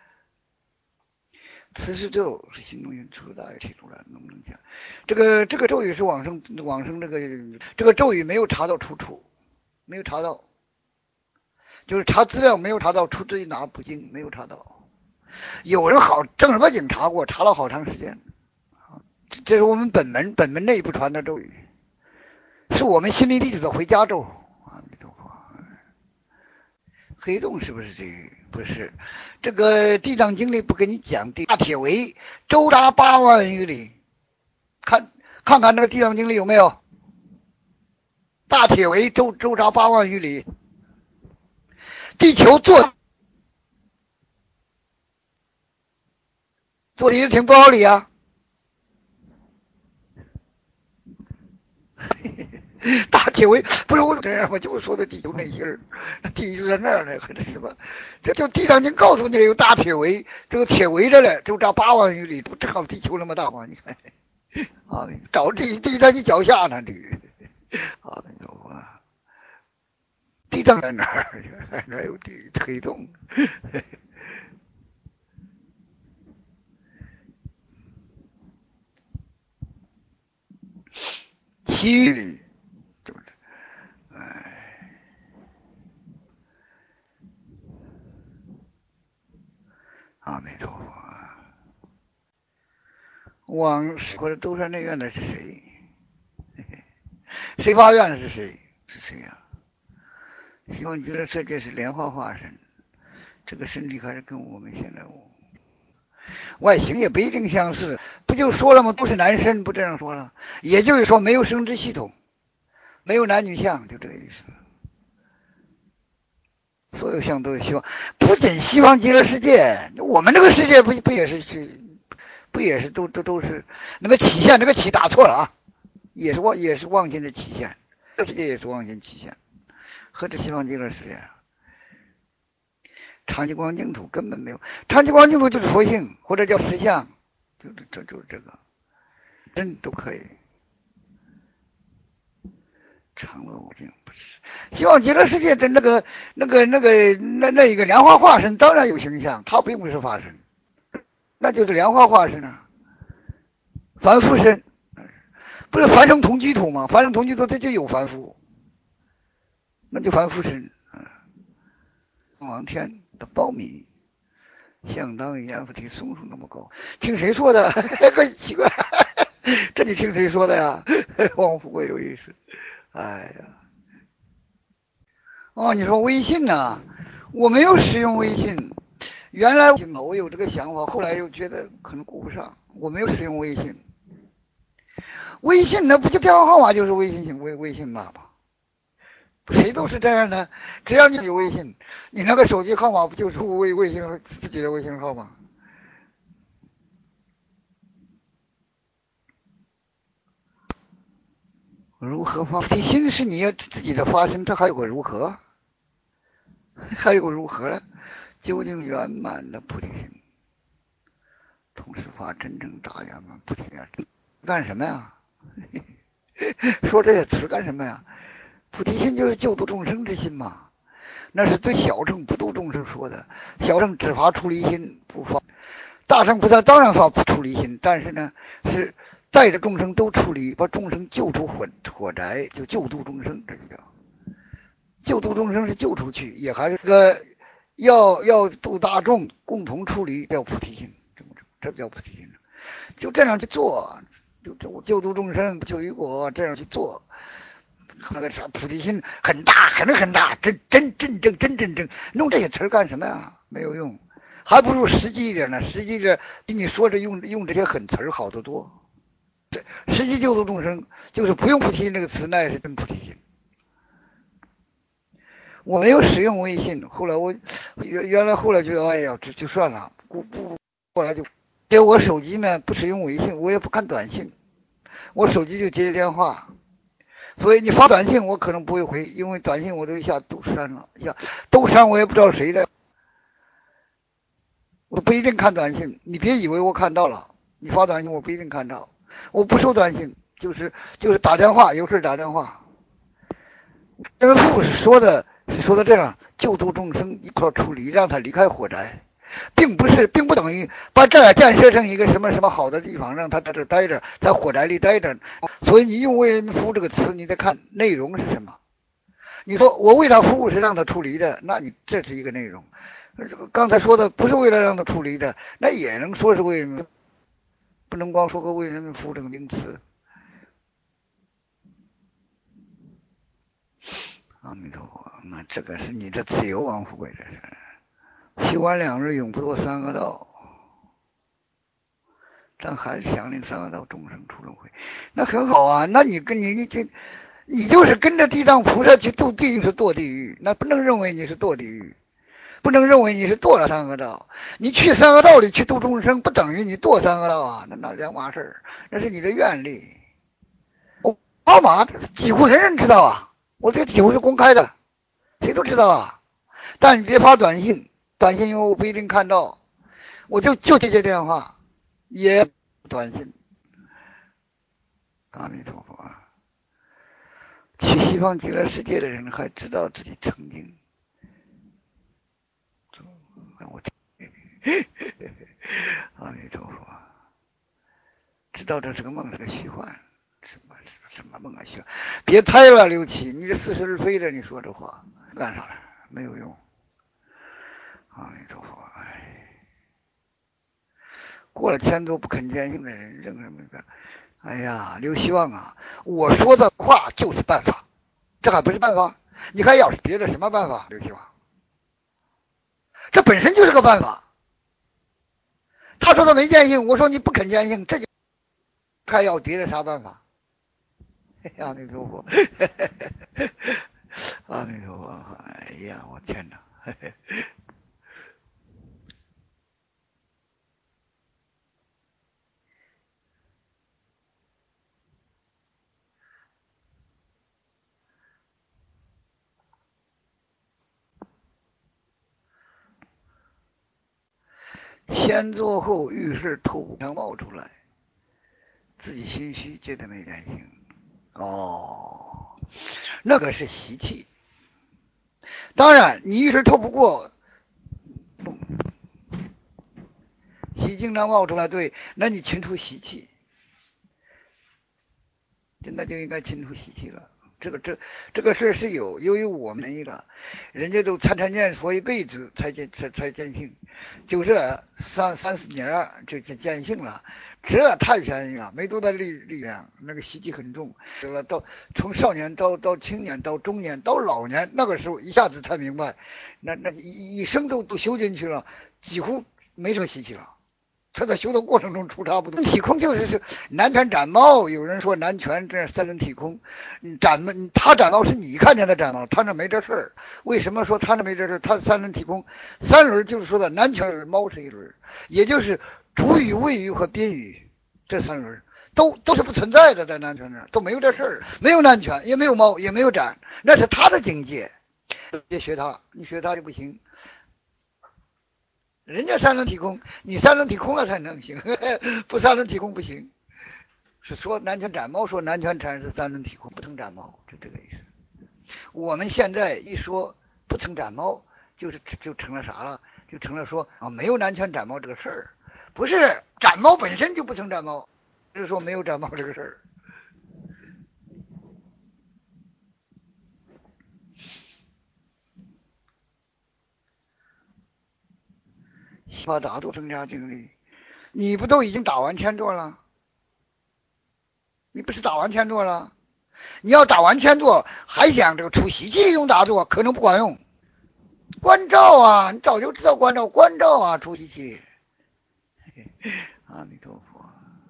此时咒是新东云出大体出来，能不能讲？这个这个咒语是往生往生这个这个咒语没有查到出处，没有查到，就是查资料没有查到出自于哪部经，没有查到。有人好正儿八经查过，查了好长时间。这是我们本门本门内部传的咒语，是我们心灵弟子的回家咒。阿弥陀佛。黑洞是不是这个？不是，这个《地藏经》里不跟你讲，大铁围周匝八万余里，看看看那个《地藏经》里有没有？大铁围周周匝八万余里，地球坐坐的挺多少里啊？大铁围不是我这样，我就是说的地球内心儿，地球在那儿呢，还是什么？这就地藏经告诉你有大铁围，这个铁围着嘞，就这八万余里，不正好地球那么大吗？你看，啊，找地地在你脚下呢，这个，啊，那个地藏在哪儿？哪有地推动？七里，对不对？哎，阿弥陀佛。往或者兜山内院的是谁？谁发愿的是谁？是谁呀、啊？希望极乐世界是莲花化身，这个身体还是跟我们现在外形也不一定相似，不就说了吗？都是男生，不这样说了？也就是说没有生殖系统，没有男女相，就这个意思。所有相都是希望，不仅西方极乐世界，我们这个世界不不也是去，不也是都都都是那个起现，这个起打错了啊，也是妄也是妄心的起现，这世界也是妄心起现，和这西方极乐世界。长期光净土根本没有，长期光净土就是佛性或者叫实相，就是这就是这个，真都可以。常乐无尽不是，希望极乐世界的那个那个那个那那一个莲花化身当然有形象，它并不是化身，那就是莲花化身啊，凡夫身，不是凡圣同居土吗？凡圣同居土它就有凡夫，那就凡夫身。王天的苞米相当于阎浮提松树那么高，听谁说的？很奇怪，这你听谁说的呀？王富贵有意思。哎呀，哦，你说微信呢、啊？我没有使用微信，原来我有这个想法，后来又觉得可能顾不上，我没有使用微信。微信那不就电话号码就是微信微微信码吗？谁都是这样的，只要你有微信，你那个手机号码不就是微微信自己的微信号码？如何发菩提心是你自己的发心，这还有个如何？还有个如何？究竟圆满的菩提心，同时发真正大圆满菩提心，干什么呀？说这些词干什么呀？菩提心就是救度众生之心嘛，那是对小乘不度众生说的。小乘只发出离心，不发。大乘菩萨当然发出离心，但是呢，是带着众生都出离，把众生救出火火宅，就救度众生，这就叫救度众生是救出去，也还是个要要度大众，共同出离，叫菩提心，这不叫菩提心。就这样去做，就救度众生，不求于果，这样去做。那个啥菩提心很大，很很大，真真真正真真正，弄这些词干什么呀？没有用，还不如实际一点呢。实际的比你说着用用这些狠词好得多。这实际救度众生，就是不用菩提心这个词，那也是真菩提心。我没有使用微信，后来我原原来后来觉得，哎呀，这就算了，不不，后来就，因为我手机呢不使用微信，我也不看短信，我手机就接电话。所以你发短信我可能不会回，因为短信我都一下都删了，一下都删我也不知道谁的，我不一定看短信。你别以为我看到了，你发短信我不一定看到， 我不收短信，就是就是打电话，有事打电话。这个父是说的，是说的这样，救度众生一块处理，让他离开火灾，并不是，并不等于把这儿建设成一个什么什么好的地方，让他在这待着，在火灾里待着。所以你用为人民服务这个词，你得看内容是什么。你说我为他服务是让他处离的，那你这是一个内容。刚才说的不是为了让他处离的，那也能说是为人民，不能光说个为人民服务这个名词。阿弥陀佛，那这个是你的自由，王富贵，这是修完两日永不堕三恶道，但还是想令三恶道众生出轮回，那很好啊。那你跟你你这，你就是跟着地藏菩萨去度地狱是堕地狱，那不能认为你是堕地狱，不能认为你是堕了三恶道。你去三恶道里去度众生，不等于你堕三恶道啊，那那两码事，那是你的愿力。我奥马几乎人人知道啊。我这几乎是公开的，谁都知道啊。但你别发短信，短信因为我不一定看到，我就就接接电话，也短信。阿弥陀佛。去西方极乐世界的人还知道自己曾经，我阿弥陀佛，知道这是个梦，是个虚幻，什么什么梦啊虚幻？别猜了，刘琦，你这似是而非的，你说这话干啥了？没有用。阿弥陀佛，哎，过了千多不肯坚信的人，任什么个？哎呀，刘希望啊，我说的话就是办法，这还不是办法？你还要是别的什么办法？刘希望，这本身就是个办法。他说他没坚信，我说你不肯坚信，这就还要别的啥办法？阿弥陀佛，阿弥陀佛，哎呀，我天哪！先做后遇事突然冒出来，自己心虚，觉得没担心。哦，那个是习气。当然，你遇事透不过，习经常冒出来，对，那你清除习气，现在就应该清除习气了。这个这这个事是有，由于我们一个，人家都参参念佛一辈子才见才才见性，就这三三四年就见见性了，这太便宜了，没多大力力量，那个习气很重。得了，到从少年到到青年到中年到老年，那个时候一下子才明白，那那一一生都都修进去了，几乎没什么习气了。他在修的过程中出差不多。体空就是是南拳斩猫，有人说南拳这三轮体空，斩他斩猫是你看见他斩猫，他那没这事儿。为什么说他那没这事儿？他三轮体空，三轮就是说的南拳猫是一轮，也就是主语、谓语和宾语这三轮都都是不存在的，在南拳那都没有这事儿，没有南拳，也没有猫，也没有斩，那是他的境界。别学他，你学他就不行。人家三轮体空，你三轮体空了才能行，不三轮体空不行。是说南拳斩猫，说南拳禅是三轮体空，不曾斩猫，就这个意思。我们现在一说不曾斩猫，就是就成了啥了？就成了说啊，没有南拳斩猫这个事儿，不是斩猫本身就不曾斩猫，就是说没有斩猫这个事儿。把打斗增加精力，你不都已经打完千座了？你不是打完千座了？你要打完千座，还想这个出习气用打坐，可能不管用。关照啊，你早就知道关照，关照啊，出习气。阿弥陀佛。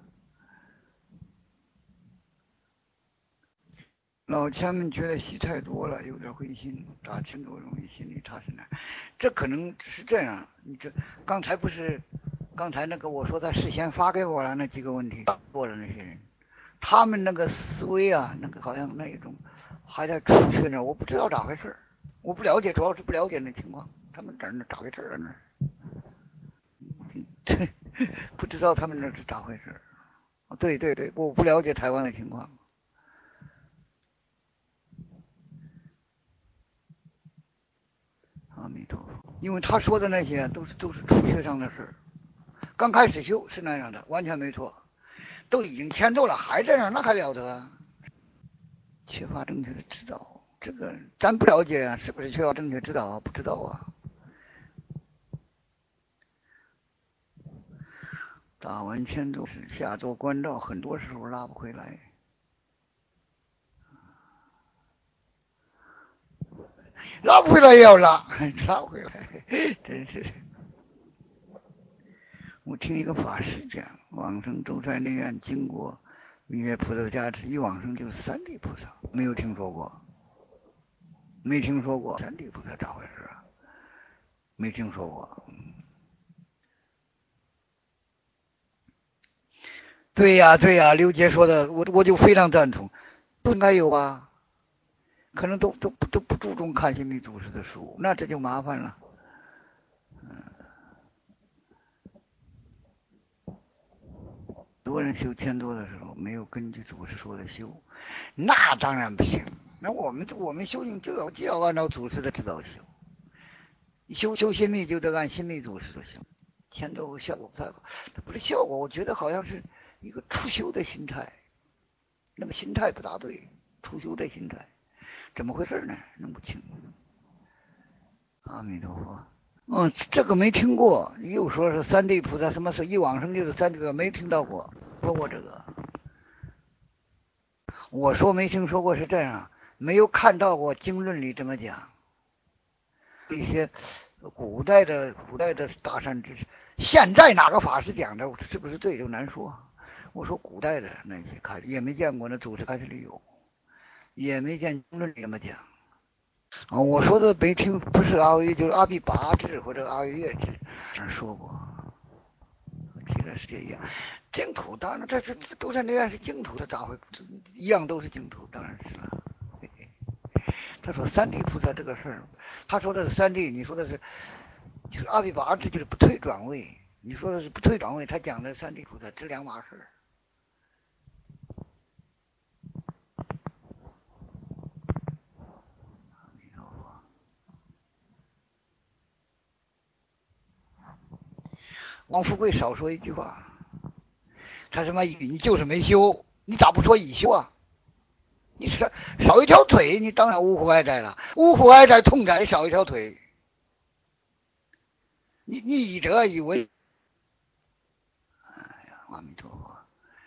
老千们觉得戏太多了，有点灰心，打千多容易，心里踏实难。这可能是这样，你这刚才不是，刚才那个我说他事先发给我了那几个问题，做的那些人，他们那个思维啊，那个好像那一种还在出去呢，我不知道咋回事，我不了解，主要是不了解那情况，他们在那咋回事啊？那不知道他们那是咋回事。 对对对，我不了解台湾的情况。阿弥陀佛，因为他说的那些都是都是初学上的事儿，刚开始修是那样的，完全没错。都已经签奏了，还这样，那还了得？缺乏正确的指导，这个咱不了解啊，是不是缺乏正确指导啊？不知道啊。打完签奏是下周关照，很多时候拉不回来。拉不回来也要拉，拉不回来，真是。我听一个法师讲，往生舟山内院经过弥勒菩萨的加持，一往生就是三地菩萨，没有听说过，没听说过三地菩萨咋回事啊？没听说过。对呀，对呀，刘杰说的，我我就非常赞同，不应该有吧？可能都都都不注重看心理祖师的书，那这就麻烦了。很多人修签多的时候没有根据祖师说的修，那当然不行。那我们我们修行就要就要按照祖师的指导修，修修心力就得按心力祖师的修。签多效果不太好，不是效果，我觉得好像是一个初修的心态，那么心态不大对，初修的心态怎么回事呢？弄不清。阿弥陀佛。嗯，这个没听过，又说是三地菩萨，什么是一往生就是三地菩萨，没听到过，说过这个。我说没听说过是这样，没有看到过经论里这么讲。一些古代的古代的大善知识，现在哪个法师讲的是不是对就难说。我说古代的那些看也没见过，那祖师开始里有，也没见经论里这么讲。啊，我说的没听，不是阿维，就是阿毗跋致或者阿维月智说过。其实是这样，净土当然，这这都是那样是净土的，咋会一样都是净土？当然是了。他说三地菩萨这个事儿，他说的是三地，你说的是就是阿毗跋致，就是不退转位。你说的是不退转位，他讲的三地菩萨，这两码事。王富贵少说一句话，他什么你就是没修，你咋不说已修啊？你少少一条腿，你当然呜呼哀哉了。呜呼哀哉痛哉，少一条腿，你你以德以为，哎呀，阿弥陀佛。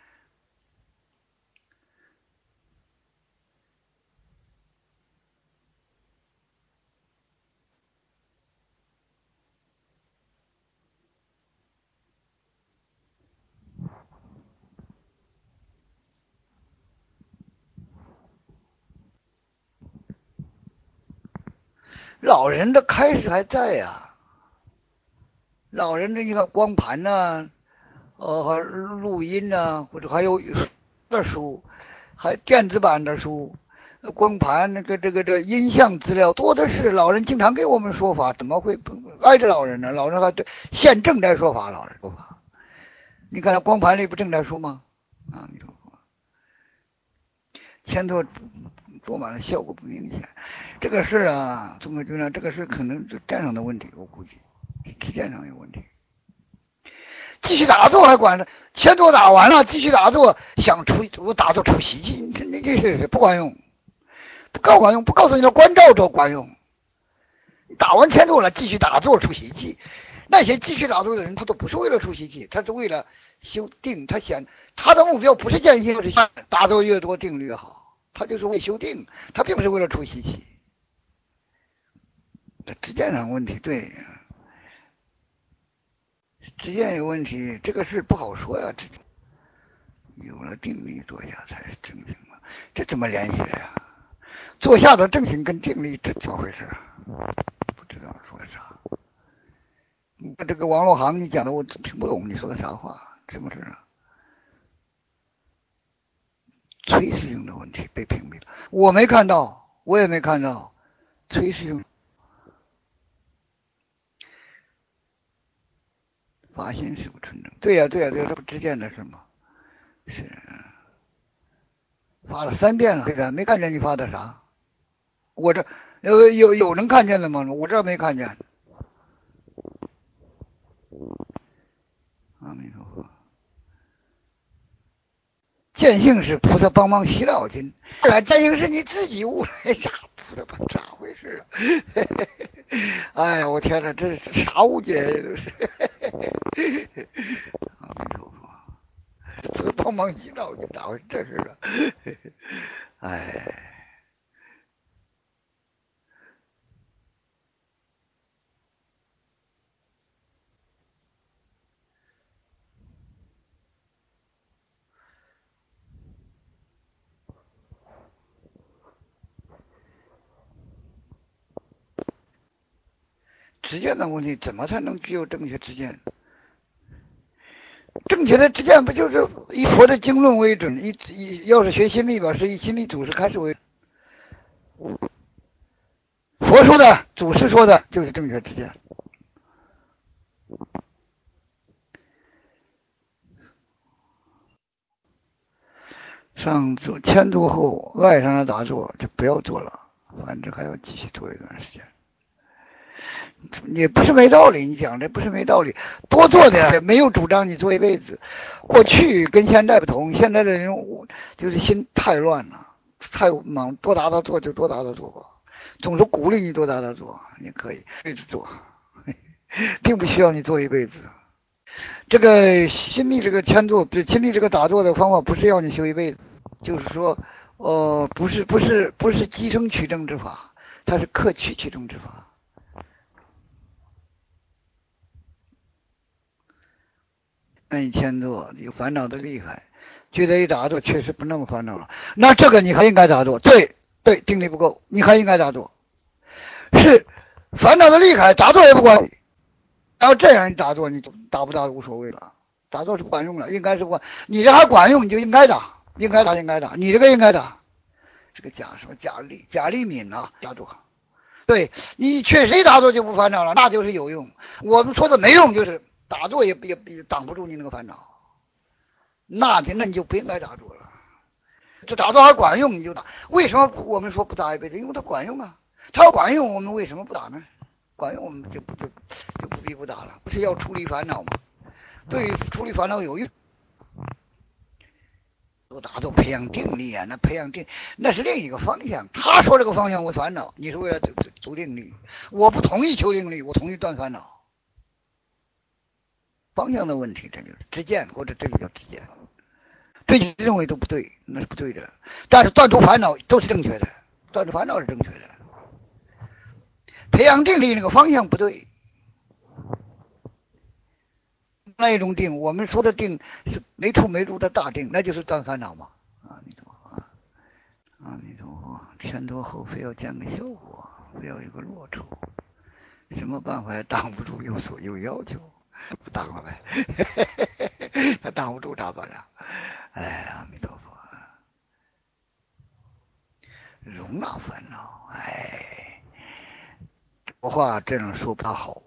老人的开始还在呀、啊，老人的一个光盘呐、啊，呃，录音呐、啊，或者还有的书，还电子版的书，光盘那个这个这个音像资料多的是。老人经常给我们说法，怎么会挨着老人呢？老人还对现正在说法，老人说法。你看那光盘里不正在说吗？啊，你说前头做满了，效果不明显。这个事啊，钟国军呢，这个事可能是站上的问题，我估计是站上有问题。继续打坐还管着，前头打完了继续打坐，想出我打坐出奇迹，你这是不管用，不告管用，不告诉你的关照都管用。打完前头了，继续打坐出奇迹。那些继续打坐的人，他都不是为了出奇迹，他是为了修定。他想他的目标不是见性，就是打坐越多定律越好，他就是为修定，他并不是为了出奇迹。直见上问题，对，直见有问题，这个事不好说呀。有了定力，坐下才是正行嘛，这怎么联系呀？坐下的正行跟定力这怎么回事？不知道说啥。你这个王洛航，你讲的我听不懂，你说的啥话？是不是啊？崔师兄的问题被屏蔽了，我没看到，我也没看到。崔师兄发心是不纯正，对呀、啊、对呀、啊、对呀、啊，这不知见的事吗？ 是发了三遍了，这个没看见你发的啥？我这有有有能看见的吗？我这没看见。阿弥陀佛。见性是菩萨帮忙洗脑筋，见性是你自己悟来呀，菩萨帮咋回事啊？哎呀，我天哪，这是啥误解？这都是。阿弥陀佛，菩萨帮忙洗脑筋，咋回事？这是啊？哎。知见的问题，怎么才能具有正确知见？正确的知见不就是以佛的经论为准？以以要是学心密吧，是以心密祖师开始为准。佛说的，祖师说的就是正确知见。上座千度后，爱上了打坐就不要做了，反正还要继续做一段时间。也不是没道理，你讲这不是没道理。多做点，没有主张你做一辈子。过去跟现在不同，现在的人就是心太乱了，太忙，多打打坐就多打打坐吧。总是鼓励你多打打坐，你可以一直做，并不需要你做一辈子。这个心密这个千坐，心密这个打坐的方法，不是要你修一辈子，就是说，呃，不是不是不是机生取证之法，它是克取取证之法。那一千多，有烦恼的厉害，觉得一打坐确实不那么烦恼了。那这个你还应该打坐，对对，定力不够，你还应该打坐。是烦恼的厉害，打坐也不管。要这样你打坐，你打不打无所谓了，打坐是不管用了，应该是管。你这还管用，你就应该打，应该打，应该打。你这个应该打。这个假什么假力假力敏啊，打坐。对你确实一打坐就不烦恼了，那就是有用。我们说的没用，就是打坐也也也挡不住你那个烦恼。那天那你就不应该打坐了。这打坐还管用，你就打。为什么我们说不打一辈子？因为它管用啊。它要管用，我们为什么不打呢？管用，我们就不就就不必不打了。不是要处理烦恼吗？对于处理烦恼有用。多打坐培养定力啊，那培养定那是另一个方向。他说这个方向为烦恼，你是为了求定力。我不同意求定力，我同意断烦恼。方向的问题，这就是知见，或者这个叫知见。对你认为都不对，那是不对的。但是断除烦恼都是正确的，断除烦恼是正确的。培养定力那个方向不对。那一种定，我们说的定是没出没入的大定，那就是断烦恼嘛。阿弥陀佛，阿弥陀佛，前多后非要见个效果，非要有个落处，什么办法也挡不住有所有要求，不挡了呗。他挡不住咋办啊？哎，阿弥陀佛。容纳烦恼，哎，这话这样说不大好，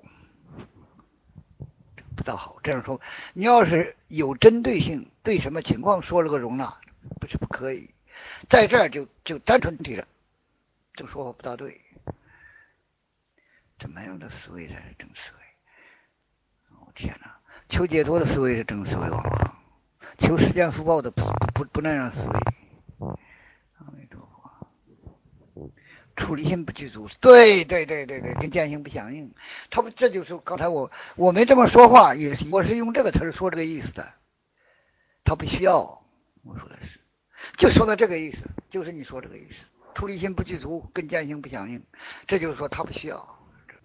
不大好。这样说，你要是有针对性，对什么情况说了个容纳，不是不可以，在这儿就就单纯提了，这个说法不大对。怎么样的思维才是正思维？哦天哪，求解脱的思维是正思维，往往求时间福报的不不不那样思维。阿弥陀佛。处理性不具足，对对对对对，跟见性不相应。他不，这就是刚才我我没这么说话，也是我是用这个词说这个意思的。他不需要，我说的是，就说到这个意思，就是你说这个意思。处理性不具足，跟见性不相应，这就是说他不需要。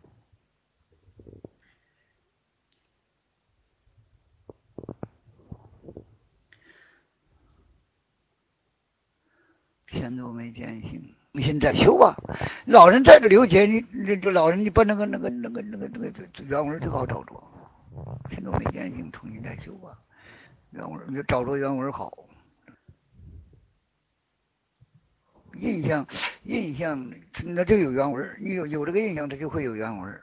天都没见性，你现在修吧。老人在这留钱，你这这老人你把那个那个那个那个那个原文就好找着。天都没见性，重新再修吧。原文就找着原文好。印象，印象那就有原文，你有有这个印象，它就会有原文。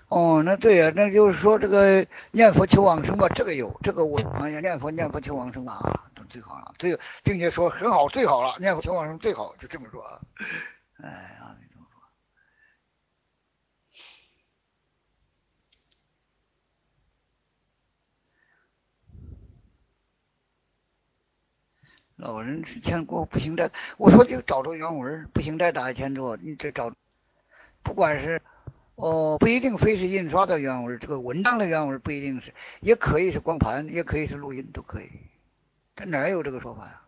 哦，那对呀，那就是说这个念佛求往生吧，这个有，这个我哎呀，念佛念佛求往生啊，最好了，最并且说很好，最好了，念佛求往生最好，就这么说啊。哎呀，老人之前过不行的，我说就找着原文，不行再打一千多，你这找，不管是哦，不一定非是印刷的原文，这个文章的原文不一定是，也可以是光盘，也可以是录音，都可以。这哪有这个说法呀？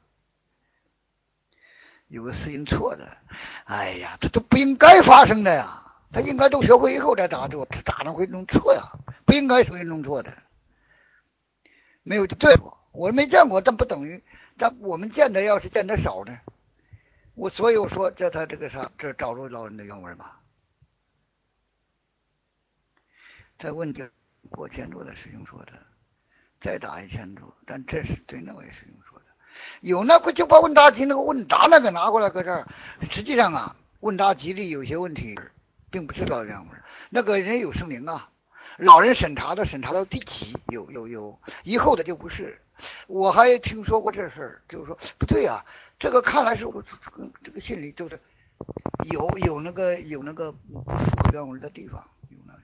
有个私音错的，哎呀，这都不应该发生的呀！他应该都学会以后再打错，他咋能会弄错呀？不应该属于弄错的，没有对过，我没见过，但不等于，但我们见的要是见的少呢，我所以我说叫他这个啥，这找出老人的原文吧。再问这过千多的师兄说的，再打一千多，但这是对那位师兄说的。有那个就把问答集那个问答那个拿过来搁这儿，实际上啊，问答集里有些问题并不是老原文，那个人有声明啊，老人审查的审查到第几，有有有，以后的就不是。我还听说过这事儿，就是说不对啊，这个看来是我这个信里就是有有那个有那个不符合原文的地方，有那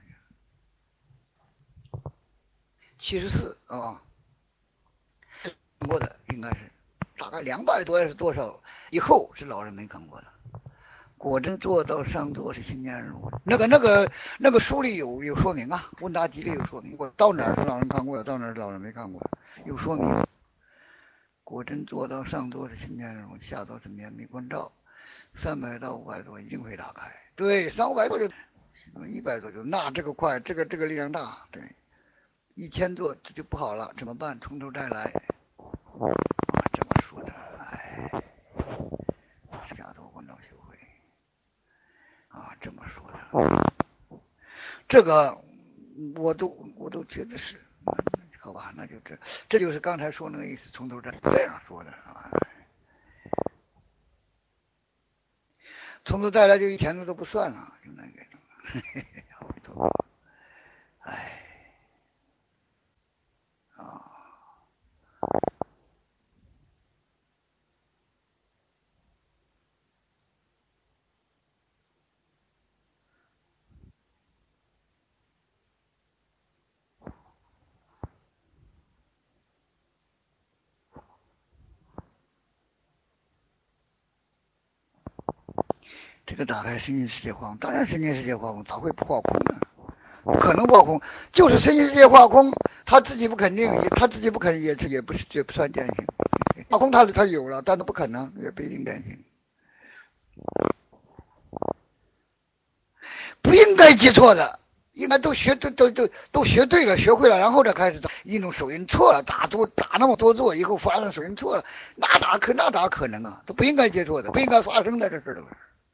七十四啊，过的应该是大概两百多还是多少，以后是老人没看过的。果真做到上座是新年入，那个那个那个书里有有说明啊，问答集里有说明，我到哪儿是老人看过，到哪儿是老人没看过，有说明。果真做到上座是新年入，下座是绵密关照，三百到五百多一定会打开。对，三五百多就一百多就那这个快，这个这个力量大。对，一千多这就不好了，怎么办？从头再来。啊，这么说的，哎，下座关照学会。啊，这么说的，这个我都我都觉得是，好吧，那就这，这就是刚才说那个意思，从头再这样说的啊，从头再来就一千多都不算了，就那个，嘿嘿，回头，哎，啊，这个打开身心世界化空，当然身心世界化空咋会不化空呢？不可能化空，就是身心世界化空，他自己不肯定，他自己不肯也是也不是也不算践行。化空他他有了，但他不肯呢，也不一定践行。不应该记错的，应该都学都都都都学对了，学会了，然后再开始一种手印错了，打多打那么多座，以后发生手印错了，那咋可那咋可能啊？都不应该接错的，不应该发生的这事都是。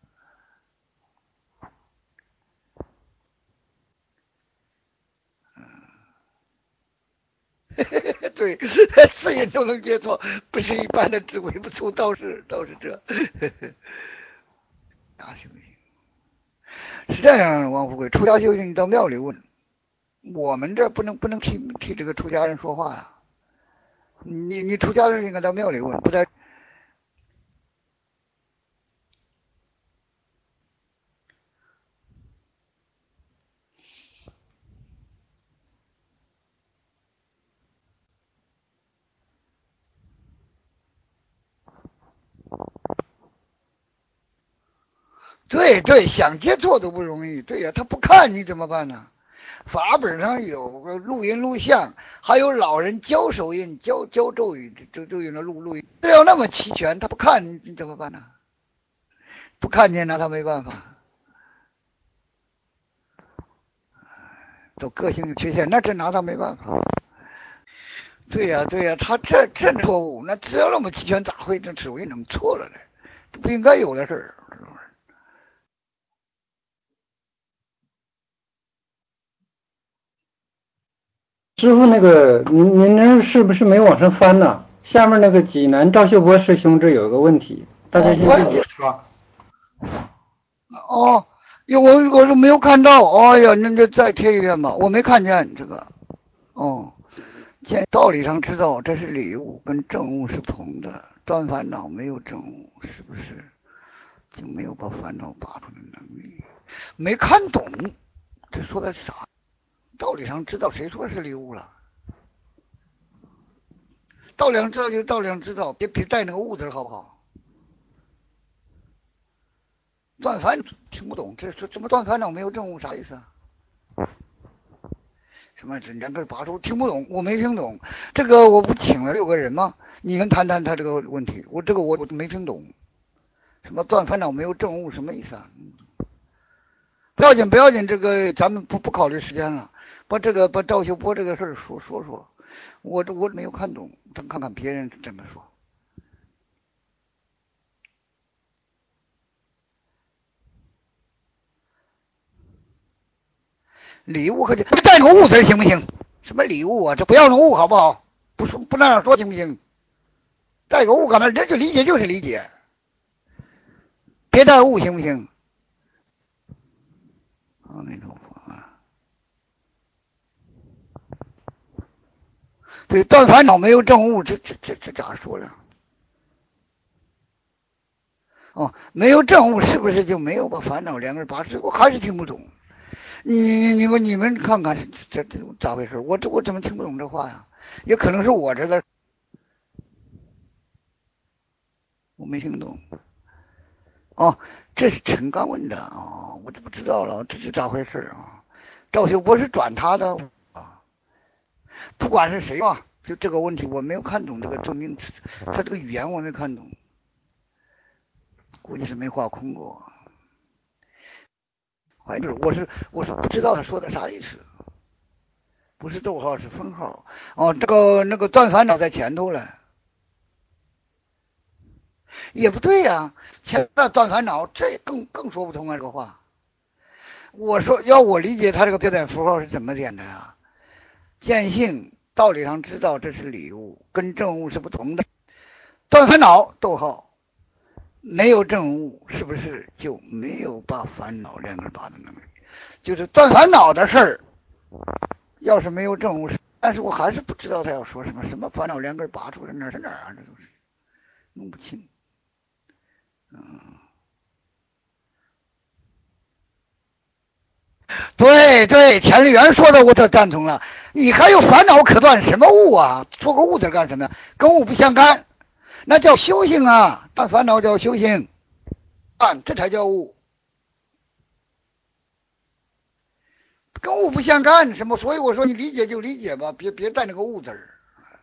对，四人都能接错，不是一般的智慧不出，倒是倒是这。大修行是这样，王富贵，出家修行你到庙里问，我们这不能不能替替这个出家人说话呀、啊。你你出家人应该到庙里问，不在。对对，想接错都不容易。对呀、啊，他不看你怎么办呢？法本上有个录音录像，还有老人教手印、教教咒语，都都有那录录音，资料那么齐全，他不看你怎么办呢？不看见那他没办法。都个性有缺陷，那这拿他没办法。对呀、啊、对呀、啊，他这这错误，那资料那么齐全，咋会这手印怎么错了呢？这不应该有的事儿。 师傅，那个您您那是不是没往上翻呢？下面那个济南赵秀波师兄这有个问题，大家先自己刷。 哦， 有我我说没有看到，哎呀，那就再贴一遍吧，我没看见这个。哦，见道理上知道这是理物，跟正物是不同的。断烦恼没有正物，是不是就没有把烦恼拔出的能力？没看懂，这说的是啥？道理上知道，谁说是理物了？道理上知道就道理上知道，别别带那个物字好不好？断烦听不懂，这这怎么断烦恼没有正物啥意思啊？什么两根拔出听不懂，我没听懂。这个我不请了六个人吗？你们谈谈他这个问题，我这个我我没听懂。什么断烦恼没有正物什么意思啊？不要紧不要紧，这个咱们不不考虑时间了，把这个把赵秀波这个事儿说说说。我这我没有看懂，咱看看别人怎么说。礼物可就带个物字行不行？什么礼物啊？这不要那物好不好？不说不那样说行不行？带个物干嘛？人就理解就是理解，别带物行不行？阿弥陀佛啊！对，断烦恼没有正物，这这这这咋说了？哦，没有正物是不是就没有把烦恼两根拔出？我还是听不懂。你你们你们看看这这咋回事？我这我怎么听不懂这话呀？也可能是我这个我没听懂。哦，这是陈刚问的啊、哦，我就不知道了，这是咋回事啊？赵秀波是转他的啊，不管是谁吧，就这个问题我没有看懂这个证明，他这个语言我没看懂，估计是没画空过。反正我是我是不知道他说的啥意思，不是逗号是分号。哦，这个那个断烦恼在前头了。也不对呀、啊，前面断烦恼，这更更说不通啊！这个话，我说要我理解他这个标点符号是怎么点的呀？见性道理上知道这是理物，跟正物是不同的。断烦恼，逗号，没有正物，是不是就没有把烦恼两根拔的能力？就是断烦恼的事儿，要是没有正物，但是我还是不知道他要说什么，什么烦恼两根拔出来，哪是哪儿啊？这都是弄不清。嗯，对对，田立元说的我都赞同了。你还有烦恼可断，什么物啊？做个物字干什么呀？跟物不相干，那叫修行啊！断烦恼叫修行，断这才叫物，跟物不相干。什么？所以我说你理解就理解吧，别别带那个物字儿。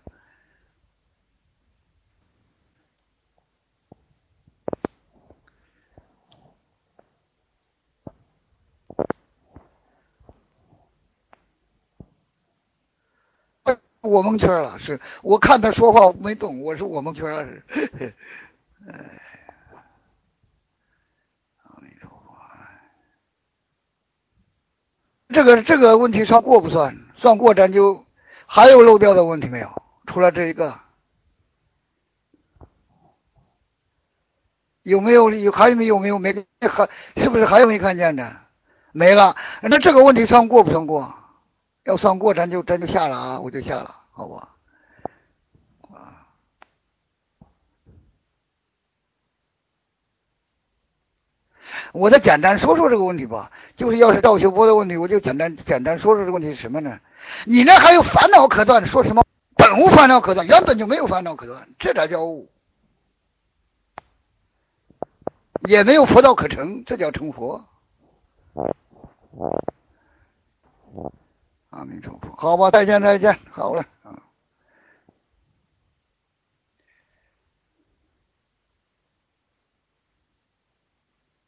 我蒙圈了，是我看他说话没懂，我说我蒙圈了是。哎，阿弥陀佛。这个这个问题算过不算？算过咱就还有漏掉的问题没有？除了这一个，有没有有还有没有没有没还是不是还有没看见的？没了。那这个问题算过不算过？要算过，咱就咱就下了啊，我就下了，好吧？啊，我再简单说说这个问题吧。就是要是赵秀波的问题，我就简单简单说说这个问题是什么呢？你那还有烦恼可断，说什么本无烦恼可断，原本就没有烦恼可断，这才叫悟。也没有佛道可成，这叫成佛。阿弥陀佛，好吧，再见再见，好了。